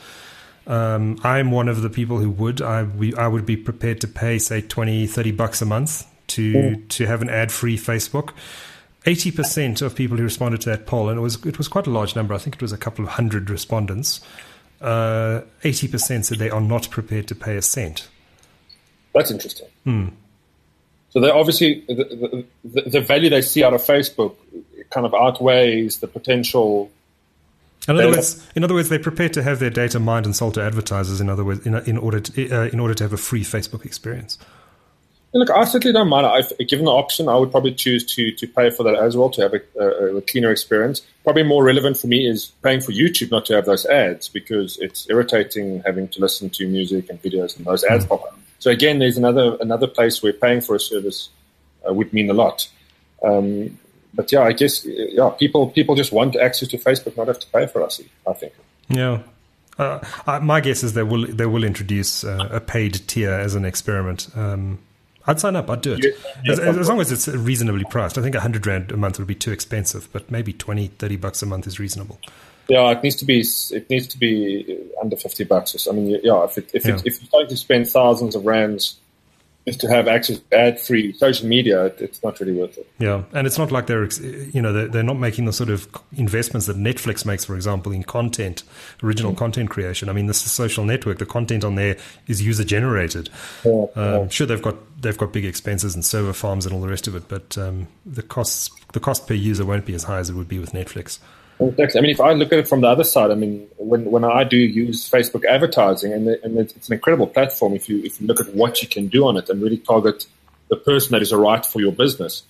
Um, I'm one of the people who would. I, we, I would be prepared to pay, say, twenty, thirty bucks a month to, yeah. to have an ad-free Facebook. eighty percent of people who responded to that poll, and it was it was quite a large number. I think it was a couple of hundred respondents. Uh, eighty percent said they are not prepared to pay a cent. That's interesting. Hmm. So they obviously the, the, the value they see out of Facebook kind of outweighs the potential. In other words, in other words, they're prepared to have their data mined and sold to advertisers. In other words, in, in order to, uh, in order to have a free Facebook experience. Look, I certainly don't mind. I've, given the option, I would probably choose to to pay for that as well to have a, a, a cleaner experience. Probably more relevant for me is paying for YouTube not to have those ads because it's irritating having to listen to music and videos and those ads mm. pop up. So again, there's another another place where paying for a service uh, would mean a lot. Um, but yeah, I guess yeah, people people just want access to Facebook, not have to pay for us. I think. Yeah. Uh, I, my guess is they will they will introduce uh, a paid tier as an experiment. Um, I'd sign up. I'd do it. Yeah, yeah, as, as long as it's reasonably priced. I think one hundred rand a month would be too expensive, but maybe twenty, thirty bucks a month is reasonable. Yeah, it needs to be it needs to be under fifty bucks. I mean, yeah, if it, if yeah. It, if you're starting to spend thousands of rands just to have access to ad-free social media, it, it's not really worth it. Yeah, and it's not like they're you know they're, they're not making the sort of investments that Netflix makes, for example, in content, original mm-hmm. content creation. I mean, this is a social network. The content on there is user generated. Yeah, um, yeah. Sure, they've got they've got big expenses and server farms and all the rest of it, but um, the costs the cost per user won't be as high as it would be with Netflix. Exactly. I mean, if I look at it from the other side, I mean, when when I do use Facebook advertising, and, the, and it's an incredible platform if you if you look at what you can do on it and really target the person that is right for your business.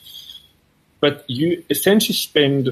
But you essentially spend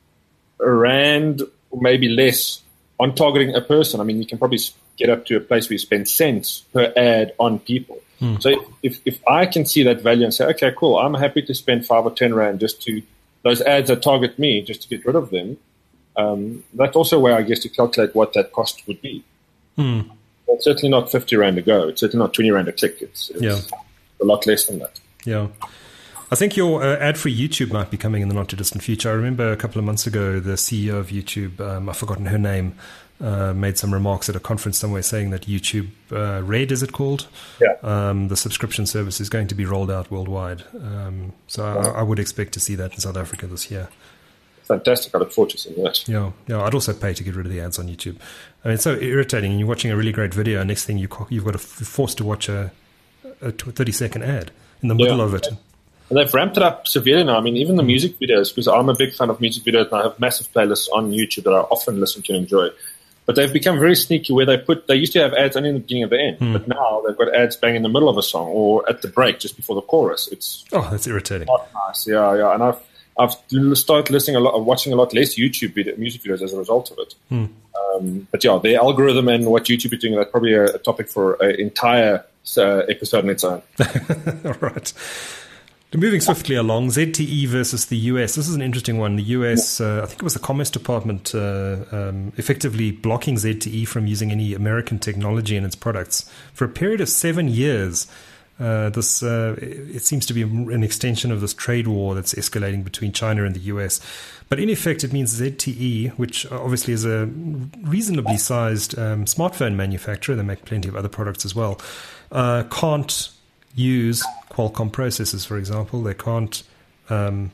a rand or maybe less on targeting a person. I mean, you can probably get up to a place where you spend cents per ad on people. Hmm. So if, if if I can see that value and say, okay, cool, I'm happy to spend five or ten rand just to those ads that target me, just to get rid of them. Um, that's also where I guess to calculate what that cost would be. Hmm. It's certainly not fifty rand a go. It's certainly not twenty rand a click. It's, it's yeah. a lot less than that. Yeah. I think your uh, ad-free YouTube might be coming in the not-too-distant future. I remember a couple of months ago, the C E O of YouTube, um, I've forgotten her name, uh, made some remarks at a conference somewhere saying that YouTube uh, Red, is it called? Yeah. Um, the subscription service is going to be rolled out worldwide. Um, so yeah. I, I would expect to see that in South Africa this year. Fantastic. I look forward to seeing that. Yeah, yeah. I'd also pay to get rid of the ads on YouTube. I mean, it's so irritating. And you're watching a really great video, and next thing you you've got to you're forced to watch a, a thirty second ad in the middle yeah. of it. And they've ramped it up severely now. I mean, even the music videos, because I'm a big fan of music videos, and I have massive playlists on YouTube that I often listen to and enjoy. But they've become very sneaky where they put, they used to have ads only in the beginning and the end, mm. but now they've got ads bang in the middle of a song or at the break just before the chorus. It's oh, that's irritating. Not nice. Yeah, yeah. And I've I've started listening a lot, watching a lot less YouTube video, music videos as a result of it. Mm. Um, but yeah, the algorithm and what YouTube is doing, that's probably a, a topic for an entire uh, episode on its own. All right. Moving swiftly along, Z T E versus the U S. This is an interesting one. The U S, uh, I think it was the Commerce Department, uh, um, effectively blocking Z T E from using any American technology in its products for a period of seven years. Uh, this uh, it seems to be an extension of this trade war that's escalating between China and the U S. But in effect, it means Z T E, which obviously is a reasonably sized um, smartphone manufacturer, they make plenty of other products as well, uh, can't use Qualcomm processors, for example. They can't um,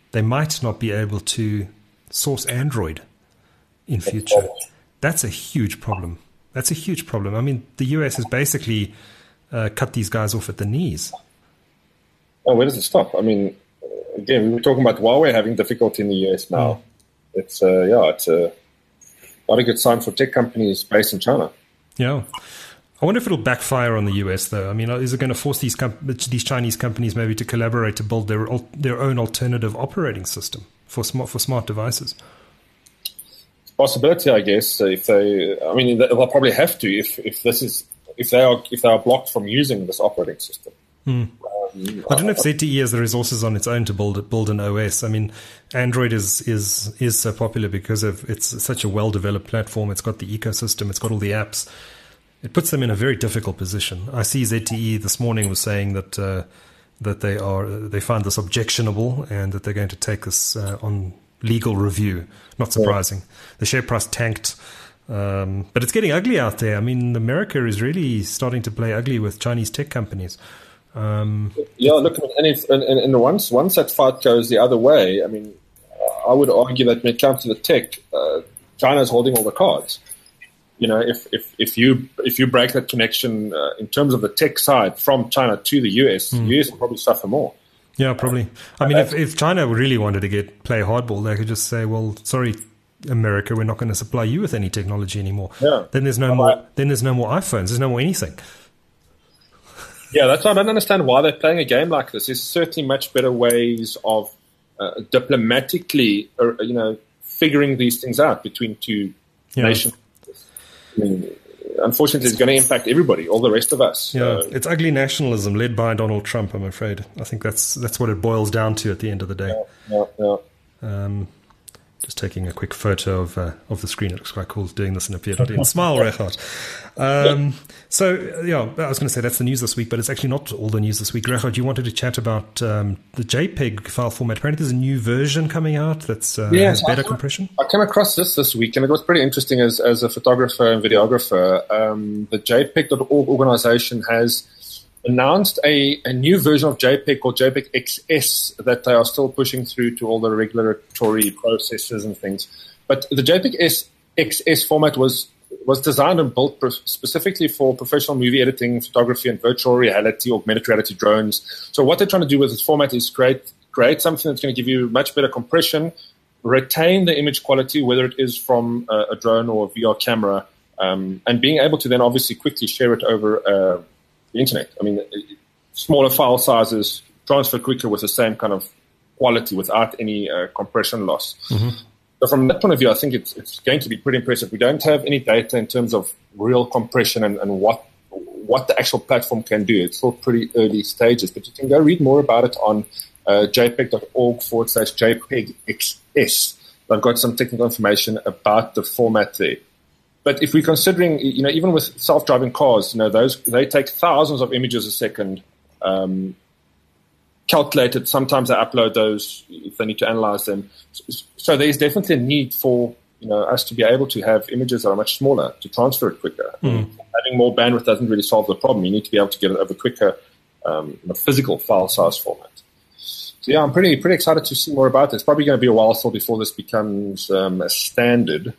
they might not be able to source Android in future. That's a huge problem. That's a huge problem. I mean, the U S has basically uh, cut these guys off at the knees. Oh, where does it stop? I mean, again, we were talking about Huawei having difficulty in the U S now. Mm. It's uh, yeah, it's a not a good sign for tech companies based in China. Yeah. I wonder if it'll backfire on the U S, though. I mean, is it going to force these com- these Chinese companies maybe to collaborate to build their their own alternative operating system for smart for smart devices? Possibility, I guess. If they, I mean, they'll probably have to if, if this is if they are if they are blocked from using this operating system. Hmm. Um, I don't know if Z T E has the resources on its own to build build an O S. I mean, Android is is is so popular because of it's such a well developed platform. It's got the ecosystem. It's got all the apps. It puts them in a very difficult position. I see Z T E this morning was saying that uh, that they are they find this objectionable and that they're going to take this uh, on legal review. Not surprising. Yeah. The share price tanked, um, but it's getting ugly out there. I mean, America is really starting to play ugly with Chinese tech companies. Um, yeah, look, and, if, and, and once once that fight goes the other way, I mean, I would argue that when it comes to the tech, uh, China is holding all the cards. You know, if, if, if you if you break that connection uh, in terms of the tech side from China to the U S, mm. the U S will probably suffer more. Yeah, probably. I mean, if, if China really wanted to get play hardball, they could just say, "Well, sorry, America, we're not going to supply you with any technology anymore." Yeah. Then there's no more. Then there's no more iPhones. There's no more anything. Yeah, that's why I don't understand why they're playing a game like this. There's certainly much better ways of uh, diplomatically, uh, you know, figuring these things out between two yeah. nations. I mean, unfortunately, it's going to impact everybody, all the rest of us. Yeah, uh, it's ugly nationalism led by Donald Trump, I'm afraid. I think that's that's what it boils down to at the end of the day. Yeah, yeah, yeah. Um, just taking a quick photo of uh, of the screen. It looks quite cool doing this in a P L D. Smile, Regardt. Um, so, yeah, I was going to say that's the news this week, but it's actually not all the news this week. Regardt, you wanted to chat about um, the JPEG file format. Apparently there's a new version coming out that's uh, yes, has better I, compression. I came across this this week, and it was pretty interesting as, as a photographer and videographer. Um, the JPEG dot org organization has announced a, a new version of JPEG called JPEG X S that they are still pushing through to all the regulatory processes and things. But the JPEG X S format was was designed and built specifically for professional movie editing, photography, and virtual reality, augmented reality drones. So what they're trying to do with this format is create create something that's going to give you much better compression, retain the image quality, whether it is from a, a drone or a V R camera, um, and being able to then obviously quickly share it over uh, the internet. I mean, smaller file sizes, transfer quicker with the same kind of quality without any uh, compression loss. Mm-hmm. So from that point of view, I think it's it's going to be pretty impressive. We don't have any data in terms of real compression and, and what what the actual platform can do. It's still pretty early stages, but you can go read more about it on uh, jpeg dot org forward slash JPEG X S. I've got some technical information about the format there. But if we're considering, you know, even with self-driving cars, you know, those they take thousands of images a second, um, calculated. Sometimes they upload those if they need to analyze them. So there's definitely a need for, you know, us to be able to have images that are much smaller to transfer it quicker. Mm. Having more bandwidth doesn't really solve the problem. You need to be able to get it over quicker um, in a physical file size format. So yeah, I'm pretty pretty excited to see more about this. It's probably going to be a while still before this becomes um, a standard.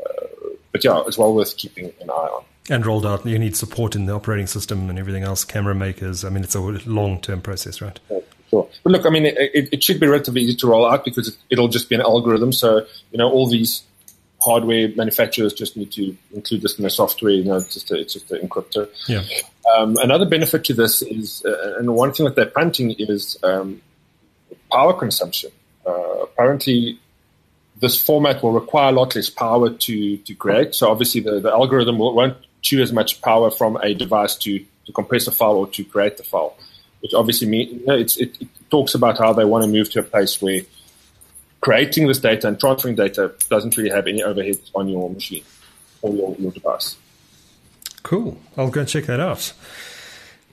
But yeah, it's well worth keeping an eye on. And rolled out, you need support in the operating system and everything else, camera makers. I mean, it's a long-term process, right? Yeah, sure. But look, I mean, it, it should be relatively easy to roll out because it, it'll just be an algorithm. So, you know, all these hardware manufacturers just need to include this in their software. You know, it's just a, it's just an encryptor. Yeah. Um, another benefit to this is, uh, and one thing that they're punting is um, power consumption. Uh, apparently, this format will require a lot less power to, to create. So obviously the, the algorithm will, won't chew as much power from a device to, to compress a file or to create the file, which obviously means, you know, it's, it, it talks about how they want to move to a place where creating this data and transferring data doesn't really have any overhead on your machine or your, your device. Cool. I'll go check that out.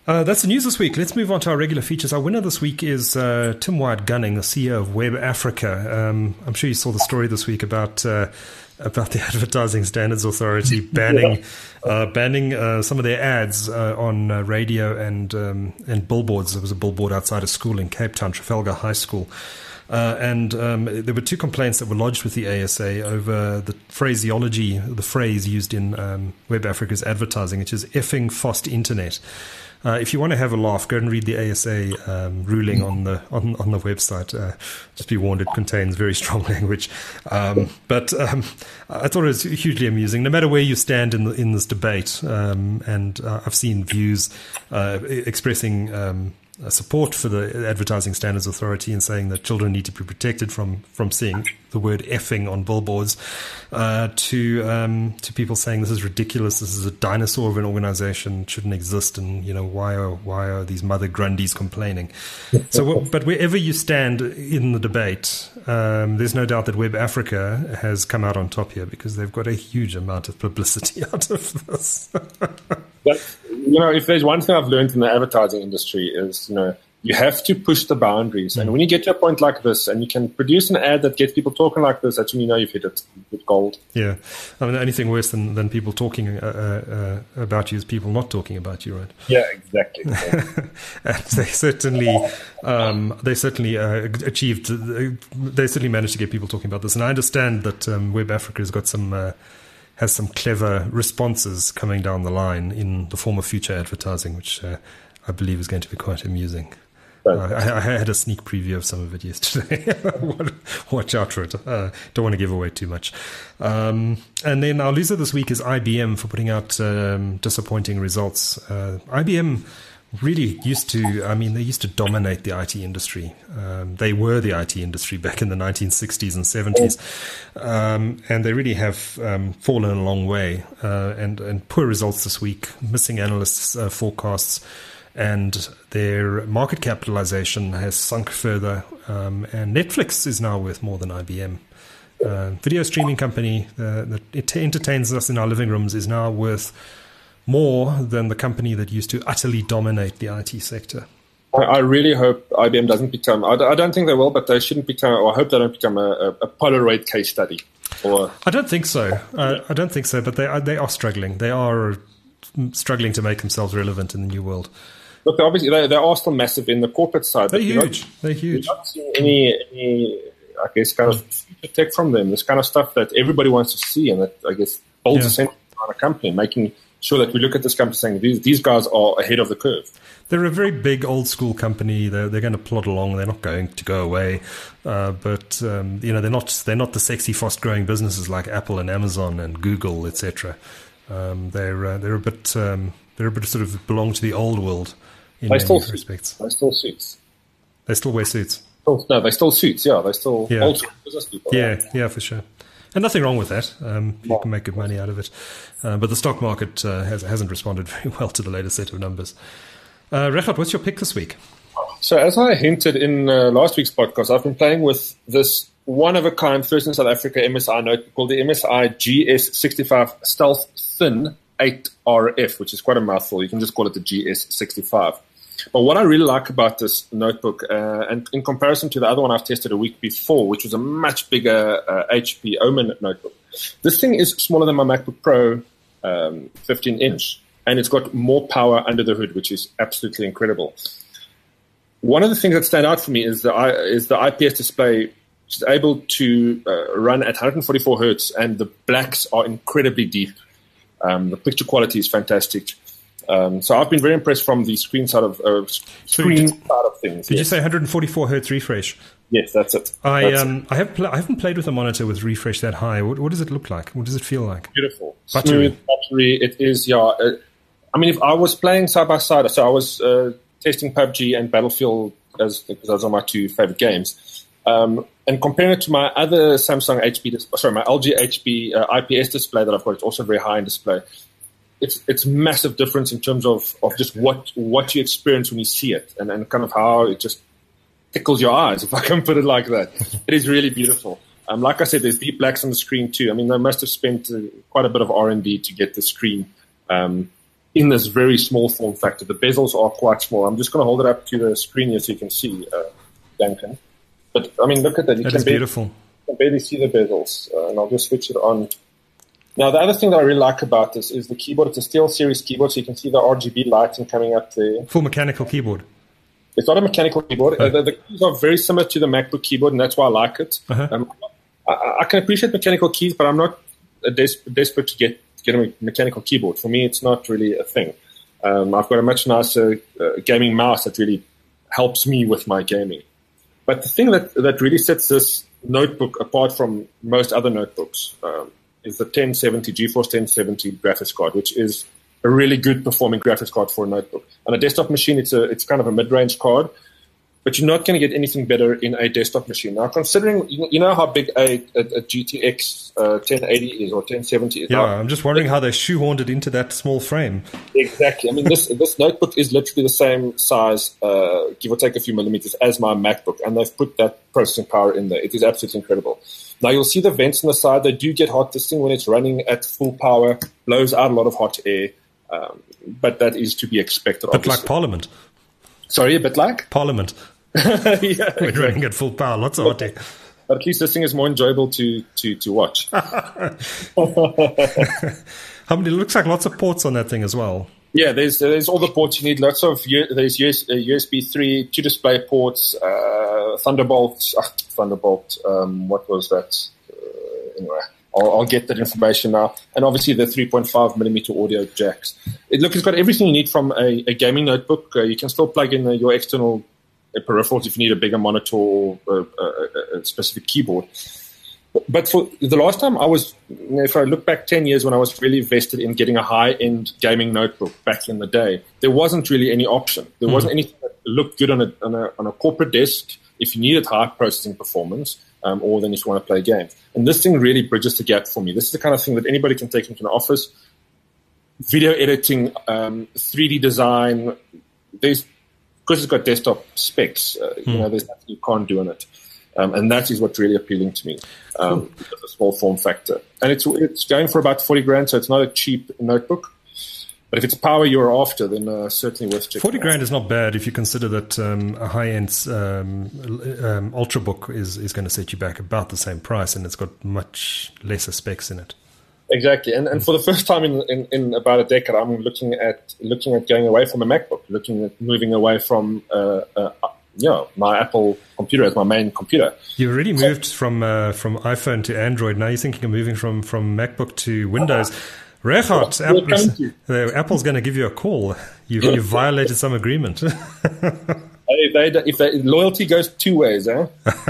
Uh, that's the news this week. Let's move on to our regular features. Our winner this week is uh, Tim Wyatt-Gunning, the C E O of Web Africa. Um, I'm sure you saw the story this week about uh, about the Advertising Standards Authority banning yeah. uh, banning uh, some of their ads uh, on uh, radio and um, and billboards. There was a billboard outside a school in Cape Town, Trafalgar High School. Uh, and um, there were two complaints that were lodged with the A S A over the phraseology, the phrase used in um, Web Africa's advertising, which is effing FOST internet. Uh, if you want to have a laugh, go and read the A S A um, ruling on the on, on the website. Uh, just be warned, it contains very strong language. Um, but um, I thought it was hugely amusing. No matter where you stand in the, in this debate, um, and uh, I've seen views uh, expressing um, support for the Advertising Standards Authority and saying that children need to be protected from from seeing the word effing on billboards, uh, to um, to people saying this is ridiculous, this is a dinosaur of an organization, shouldn't exist, and you know why are why are these mother grundies complaining? So, but wherever you stand in the debate, um, there's no doubt that Web Africa has come out on top here because they've got a huge amount of publicity out of this. But, you know, if there's one thing I've learned in the advertising industry is, you know, you have to push the boundaries. And when you get to a point like this and you can produce an ad that gets people talking like this, that's when you know you've hit it with gold. Yeah. I mean, anything worse than, than people talking uh, uh, about you is people not talking about you, right? Yeah, exactly. And they certainly, um, they certainly uh, achieved, they certainly managed to get people talking about this. And I understand that um, Web Africa has got some... Uh, has some clever responses coming down the line in the form of future advertising, which uh, I believe is going to be quite amusing. Uh, I, I had a sneak preview of some of it yesterday. Watch out for it. Uh, don't want to give away too much. Um, and then our loser this week is I B M for putting out um, disappointing results. Uh, I B M really used to, I mean, they used to dominate the I T industry. Um, they were the I T industry back in the nineteen sixties and seventies. Um, and they really have um, fallen a long way. Uh, and, and poor results this week, missing analysts' uh, forecasts, and their market capitalization has sunk further. Um, and Netflix is now worth more than I B M. Uh, video streaming company uh, that it entertains us in our living rooms is now worth more than the company that used to utterly dominate the I T sector. I, I really hope I B M doesn't become, I, I don't think they will, but they shouldn't become, or I hope they don't become a, a, a Polaroid case study. Or I don't think so. Uh, I don't think so, but they are, they are struggling. They are struggling to make themselves relevant in the new world. Look, obviously, they, they are still massive in the corporate side. They're huge. Not, They're huge. You're not seeing any, any, I guess, kind of future tech from them. This kind of stuff that everybody wants to see, and that, I guess, builds Yeah. a sense on a company, making sure that we look at this company saying these these guys are ahead of the curve. They're a very big old school company. They're they're going to plod along. They're not going to go away. Uh, but um, you know, they're not they're not the sexy, fast growing businesses like Apple and Amazon and Google, et cetera. Um, they're uh, they're a bit um, they're a bit sort of belong to the old world in They many still respects. They still suits. They still wear suits. Oh, no, they still suits. Yeah, they still Yeah. old school business people. Yeah, yeah, for sure. And nothing wrong with that. Um, you No. can make good money out of it. Uh, but the stock market uh, has, hasn't responded very well to the latest set of numbers. Uh, Regardt, what's your pick this week? So, as I hinted in uh, last week's podcast, I've been playing with this one-of-a-kind first in South Africa M S I notebook called the M S I G S sixty-five Stealth Thin eight R F, which is quite a mouthful. You can just call it the G S sixty-five. But what I really like about this notebook, uh, and in comparison to the other one I've tested a week before, which was a much bigger uh, H P Omen notebook, this thing is smaller than my MacBook Pro um, fifteen inch, and it's got more power under the hood, which is absolutely incredible. One of the things that stand out for me is the is the I P S display, which is able to uh, run at one forty-four hertz, and the blacks are incredibly deep. Um, the picture quality is fantastic. Um, so I've been very impressed from the screen side of uh, screen did- side of things. Did yes. you say one forty-four hertz refresh? Yes, that's it. I That's um I have pl- I haven't played with a monitor with refresh that high. What, what does it look like? What does it feel like? beautiful. Buttery. Smooth, buttery. It is, yeah. Uh, I mean, if I was playing side by side, so I was uh, testing P U B G and Battlefield as because those are my two favorite games. Um, and comparing it to my other Samsung H P, dis- sorry, my L G H P uh, I P S display that I've got, it's also very high in display. It's it's massive difference in terms of, of just what what you experience when you see it, and, and kind of how it just tickles your eyes, if I can put it like that. It is really beautiful. Um, like I said, there's deep blacks on the screen too. I mean, they must have spent uh, quite a bit of R and D to get the screen um, in this very small form factor. The bezels are quite small. I'm just going to hold it up to the screen here so you can see, uh, Duncan. But, I mean, look at that. You that can is barely, beautiful. You can barely see the bezels. Uh, and I'll just switch it on. Now, the other thing that I really like about this is the keyboard. It's a Steel Series keyboard, so you can see the R G B lighting coming up there. Full mechanical keyboard. It's not a mechanical keyboard. Oh. Uh, the, the keys are very similar to the MacBook keyboard, and that's why I like it. Uh-huh. Um, I, I can appreciate mechanical keys, but I'm not uh, des- desperate to get, get a mechanical keyboard. For me, it's not really a thing. Um, I've got a much nicer uh, gaming mouse that really helps me with my gaming. But the thing that, that really sets this notebook apart from most other notebooks um, is the ten seventy, GeForce ten seventy graphics card, which is a really good performing graphics card for a notebook. On a desktop machine, it's a it's kind of a mid-range card, but you're not going to get anything better in a desktop machine. Now, considering, you know how big a, a, a G T X uh, ten eighty is or ten seventy is? Yeah, now, I'm just wondering how they shoehorned it into that small frame. Exactly. I mean, this this notebook is literally the same size, uh, give or take a few millimeters, as my MacBook, and they've put that processing power in there. It is absolutely incredible. Now, you'll see the vents on the side. They do get hot. This thing, when it's running at full power, blows out a lot of hot air, um, but that is to be expected, But obviously. like Parliament. Sorry, a bit like? Parliament. Yeah, We're exactly. running at full power. Lots of hot air. But at least this thing is more enjoyable to, to, to watch. How many? It looks like lots of ports on that thing as well. Yeah, there's there's all the ports you need. Lots of U- there's U S, uh, U S B three, two display ports, uh, Thunderbolt, ah, Thunderbolt. Um, what was that? Uh, anyway, I'll, I'll get that information now. And obviously the three point five millimeter audio jacks. It look, it's got everything you need from a, a gaming notebook. Uh, you can still plug in uh, your external uh, peripherals if you need a bigger monitor or uh, a, a specific keyboard. But for the last time I was, you know, if I look back ten years when I was really invested in getting a high-end gaming notebook back in the day, there wasn't really any option. There wasn't anything that looked good on a, on a, on a corporate desk if you needed high processing performance, um, or then if you want to play games. And this thing really bridges the gap for me. This is the kind of thing that anybody can take into an office. Video editing, um, three D design, there's, because it's got desktop specs, uh, you know, there's nothing you can't do on it. Um, and that is what's really appealing to me. Um, cool. It's a small form factor. And it's it's going for about forty grand, so it's not a cheap notebook. But if it's power you're after, then uh, certainly worth checking forty out. grand is not bad if you consider that um, a high-end um, um, Ultrabook is, is going to set you back about the same price, and it's got much lesser specs in it. Exactly. And and for the first time in, in, in about a decade, I'm looking at looking at going away from a MacBook, looking at moving away from uh, uh, yeah, my Apple computer as my main computer. You already moved from uh, from iPhone to Android. Now you're thinking of moving from, from MacBook to Windows. Rechard, Apple's, uh, Apple's going to give you a call. You've, you've violated some agreement. If they, if they, loyalty goes two ways, eh?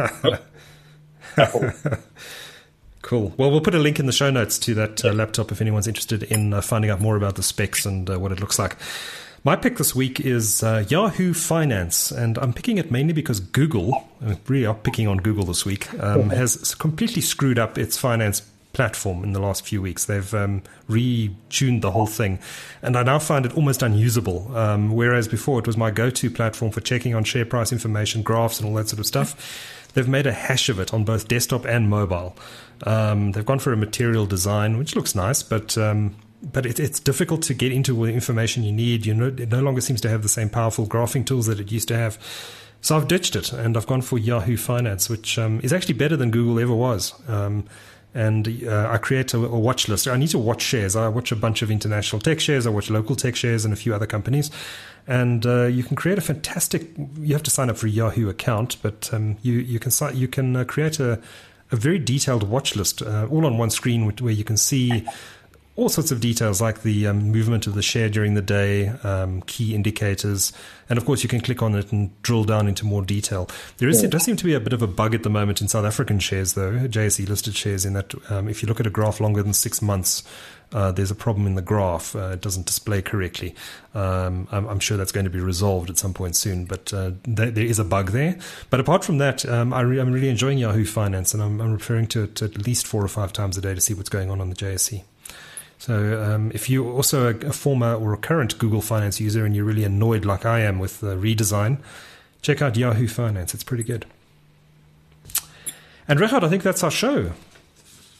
Apple. Cool. Well, we'll put a link in the show notes to that uh, laptop if anyone's interested in uh, finding out more about the specs and uh, what it looks like. My pick this week is uh, Yahoo Finance, and I'm picking it mainly because Google, uh, really are picking on Google this week, um, has completely screwed up its finance platform in the last few weeks. They've um, retuned the whole thing, and I now find it almost unusable, um, whereas before it was my go-to platform for checking on share price information, graphs, and all that sort of stuff. They've made a hash of it on both desktop and mobile. Um, they've gone for a material design, which looks nice, but... Um, But it, it's difficult to get into the information you need. You know, it no longer seems to have the same powerful graphing tools that it used to have. So I've ditched it, and I've gone for Yahoo Finance, which um, is actually better than Google ever was. Um, and uh, I create a, a watch list. I need to watch shares. I watch a bunch of international tech shares. I watch local tech shares and a few other companies. And uh, you can create a fantastic. You have to sign up for a Yahoo account, but um, you you can you can uh, create a a very detailed watch list, uh, all on one screen, where you can see all sorts of details like the um, movement of the share during the day, um, key indicators, and of course you can click on it and drill down into more detail. There is, yeah. It does seem to be a bit of a bug at the moment in South African shares, though, J S E listed shares, in that um, if you look at a graph longer than six months, uh, there's a problem in the graph. Uh, it doesn't display correctly. Um, I'm, I'm sure that's going to be resolved at some point soon, but uh, th- there is a bug there. But apart from that, um, I re- I'm really enjoying Yahoo Finance, and I'm, I'm referring to it at least four or five times a day to see what's going on on the J S E. So um, if you're also a, a former or a current Google Finance user and you're really annoyed like I am with the redesign, check out Yahoo Finance. It's pretty good. And Rechard, I think that's our show.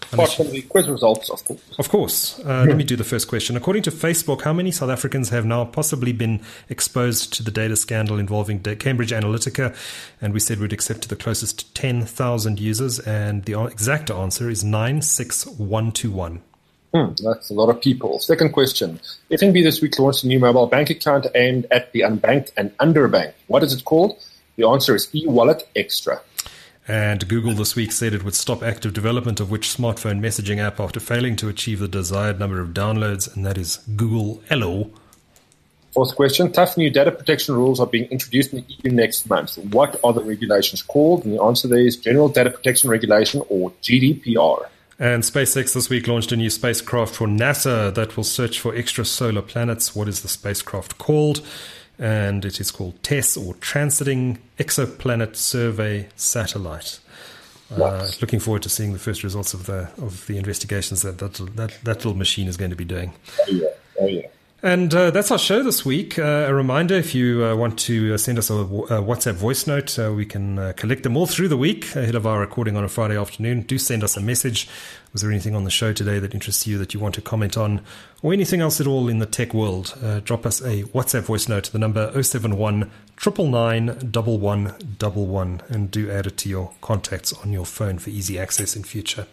Apart from the quiz results, of course. Of course. Uh, let me do the first question. According to Facebook, how many South Africans have now possibly been exposed to the data scandal involving Cambridge Analytica? And we said we'd accept to the closest ten thousand users. And the exact answer is nine six one two one. Hmm, that's a lot of people. Second question. F N B this week launched a new mobile bank account aimed at the unbanked and underbanked. What is it called? The answer is eWallet Extra. And Google this week said it would stop active development of which smartphone messaging app after failing to achieve the desired number of downloads, and that is Google Hello. Fourth question. Tough new data protection rules are being introduced in the E U next month. What are the regulations called? And the answer there is General Data Protection Regulation, or G D P R. And SpaceX this week launched a new spacecraft for NASA that will search for extrasolar planets. What is the spacecraft called? And it is called TESS, or Transiting Exoplanet Survey Satellite. Uh, looking forward to seeing the first results of the of the investigations that that, that that little machine is going to be doing. Oh yeah, oh yeah. And uh, that's our show this week. Uh, a reminder, if you uh, want to send us a, a WhatsApp voice note, uh, we can uh, collect them all through the week ahead of our recording on a Friday afternoon. Do send us a message. Was there anything on the show today that interests you that you want to comment on, or anything else at all in the tech world? Uh, drop us a WhatsApp voice note to the number oh seven one, nine nine nine, one one one one, and do add it to your contacts on your phone for easy access in future.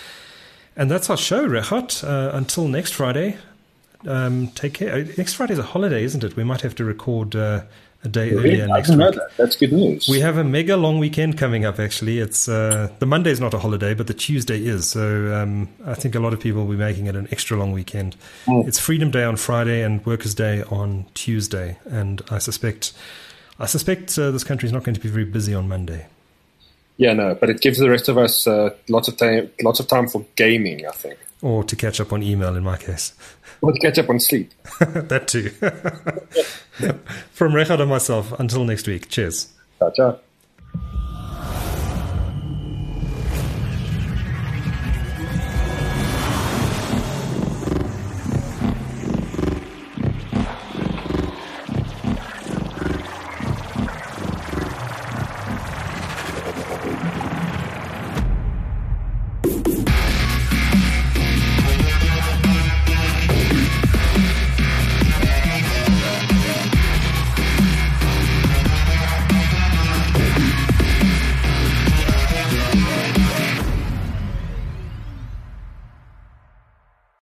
And that's our show, Rehat. Uh, until next Friday. Um, take care. Next Friday is a holiday, isn't it? We might have to record uh, a day really? earlier next I didn't week. know that. That's good news. We have a mega long weekend coming up, actually. It's uh, the Monday is not a holiday, but the Tuesday is. So um, I think a lot of people will be making it an extra long weekend. Mm. It's Freedom Day on Friday and Workers' Day on Tuesday. And I suspect I suspect uh, this country is not going to be very busy on Monday. Yeah, no, but it gives the rest of us uh, lots of time, lots of time for gaming, I think. Or to catch up on email, in my case. Or to catch up on sleep. That too. From Rehat and myself, until next week. Cheers. Ciao, ciao.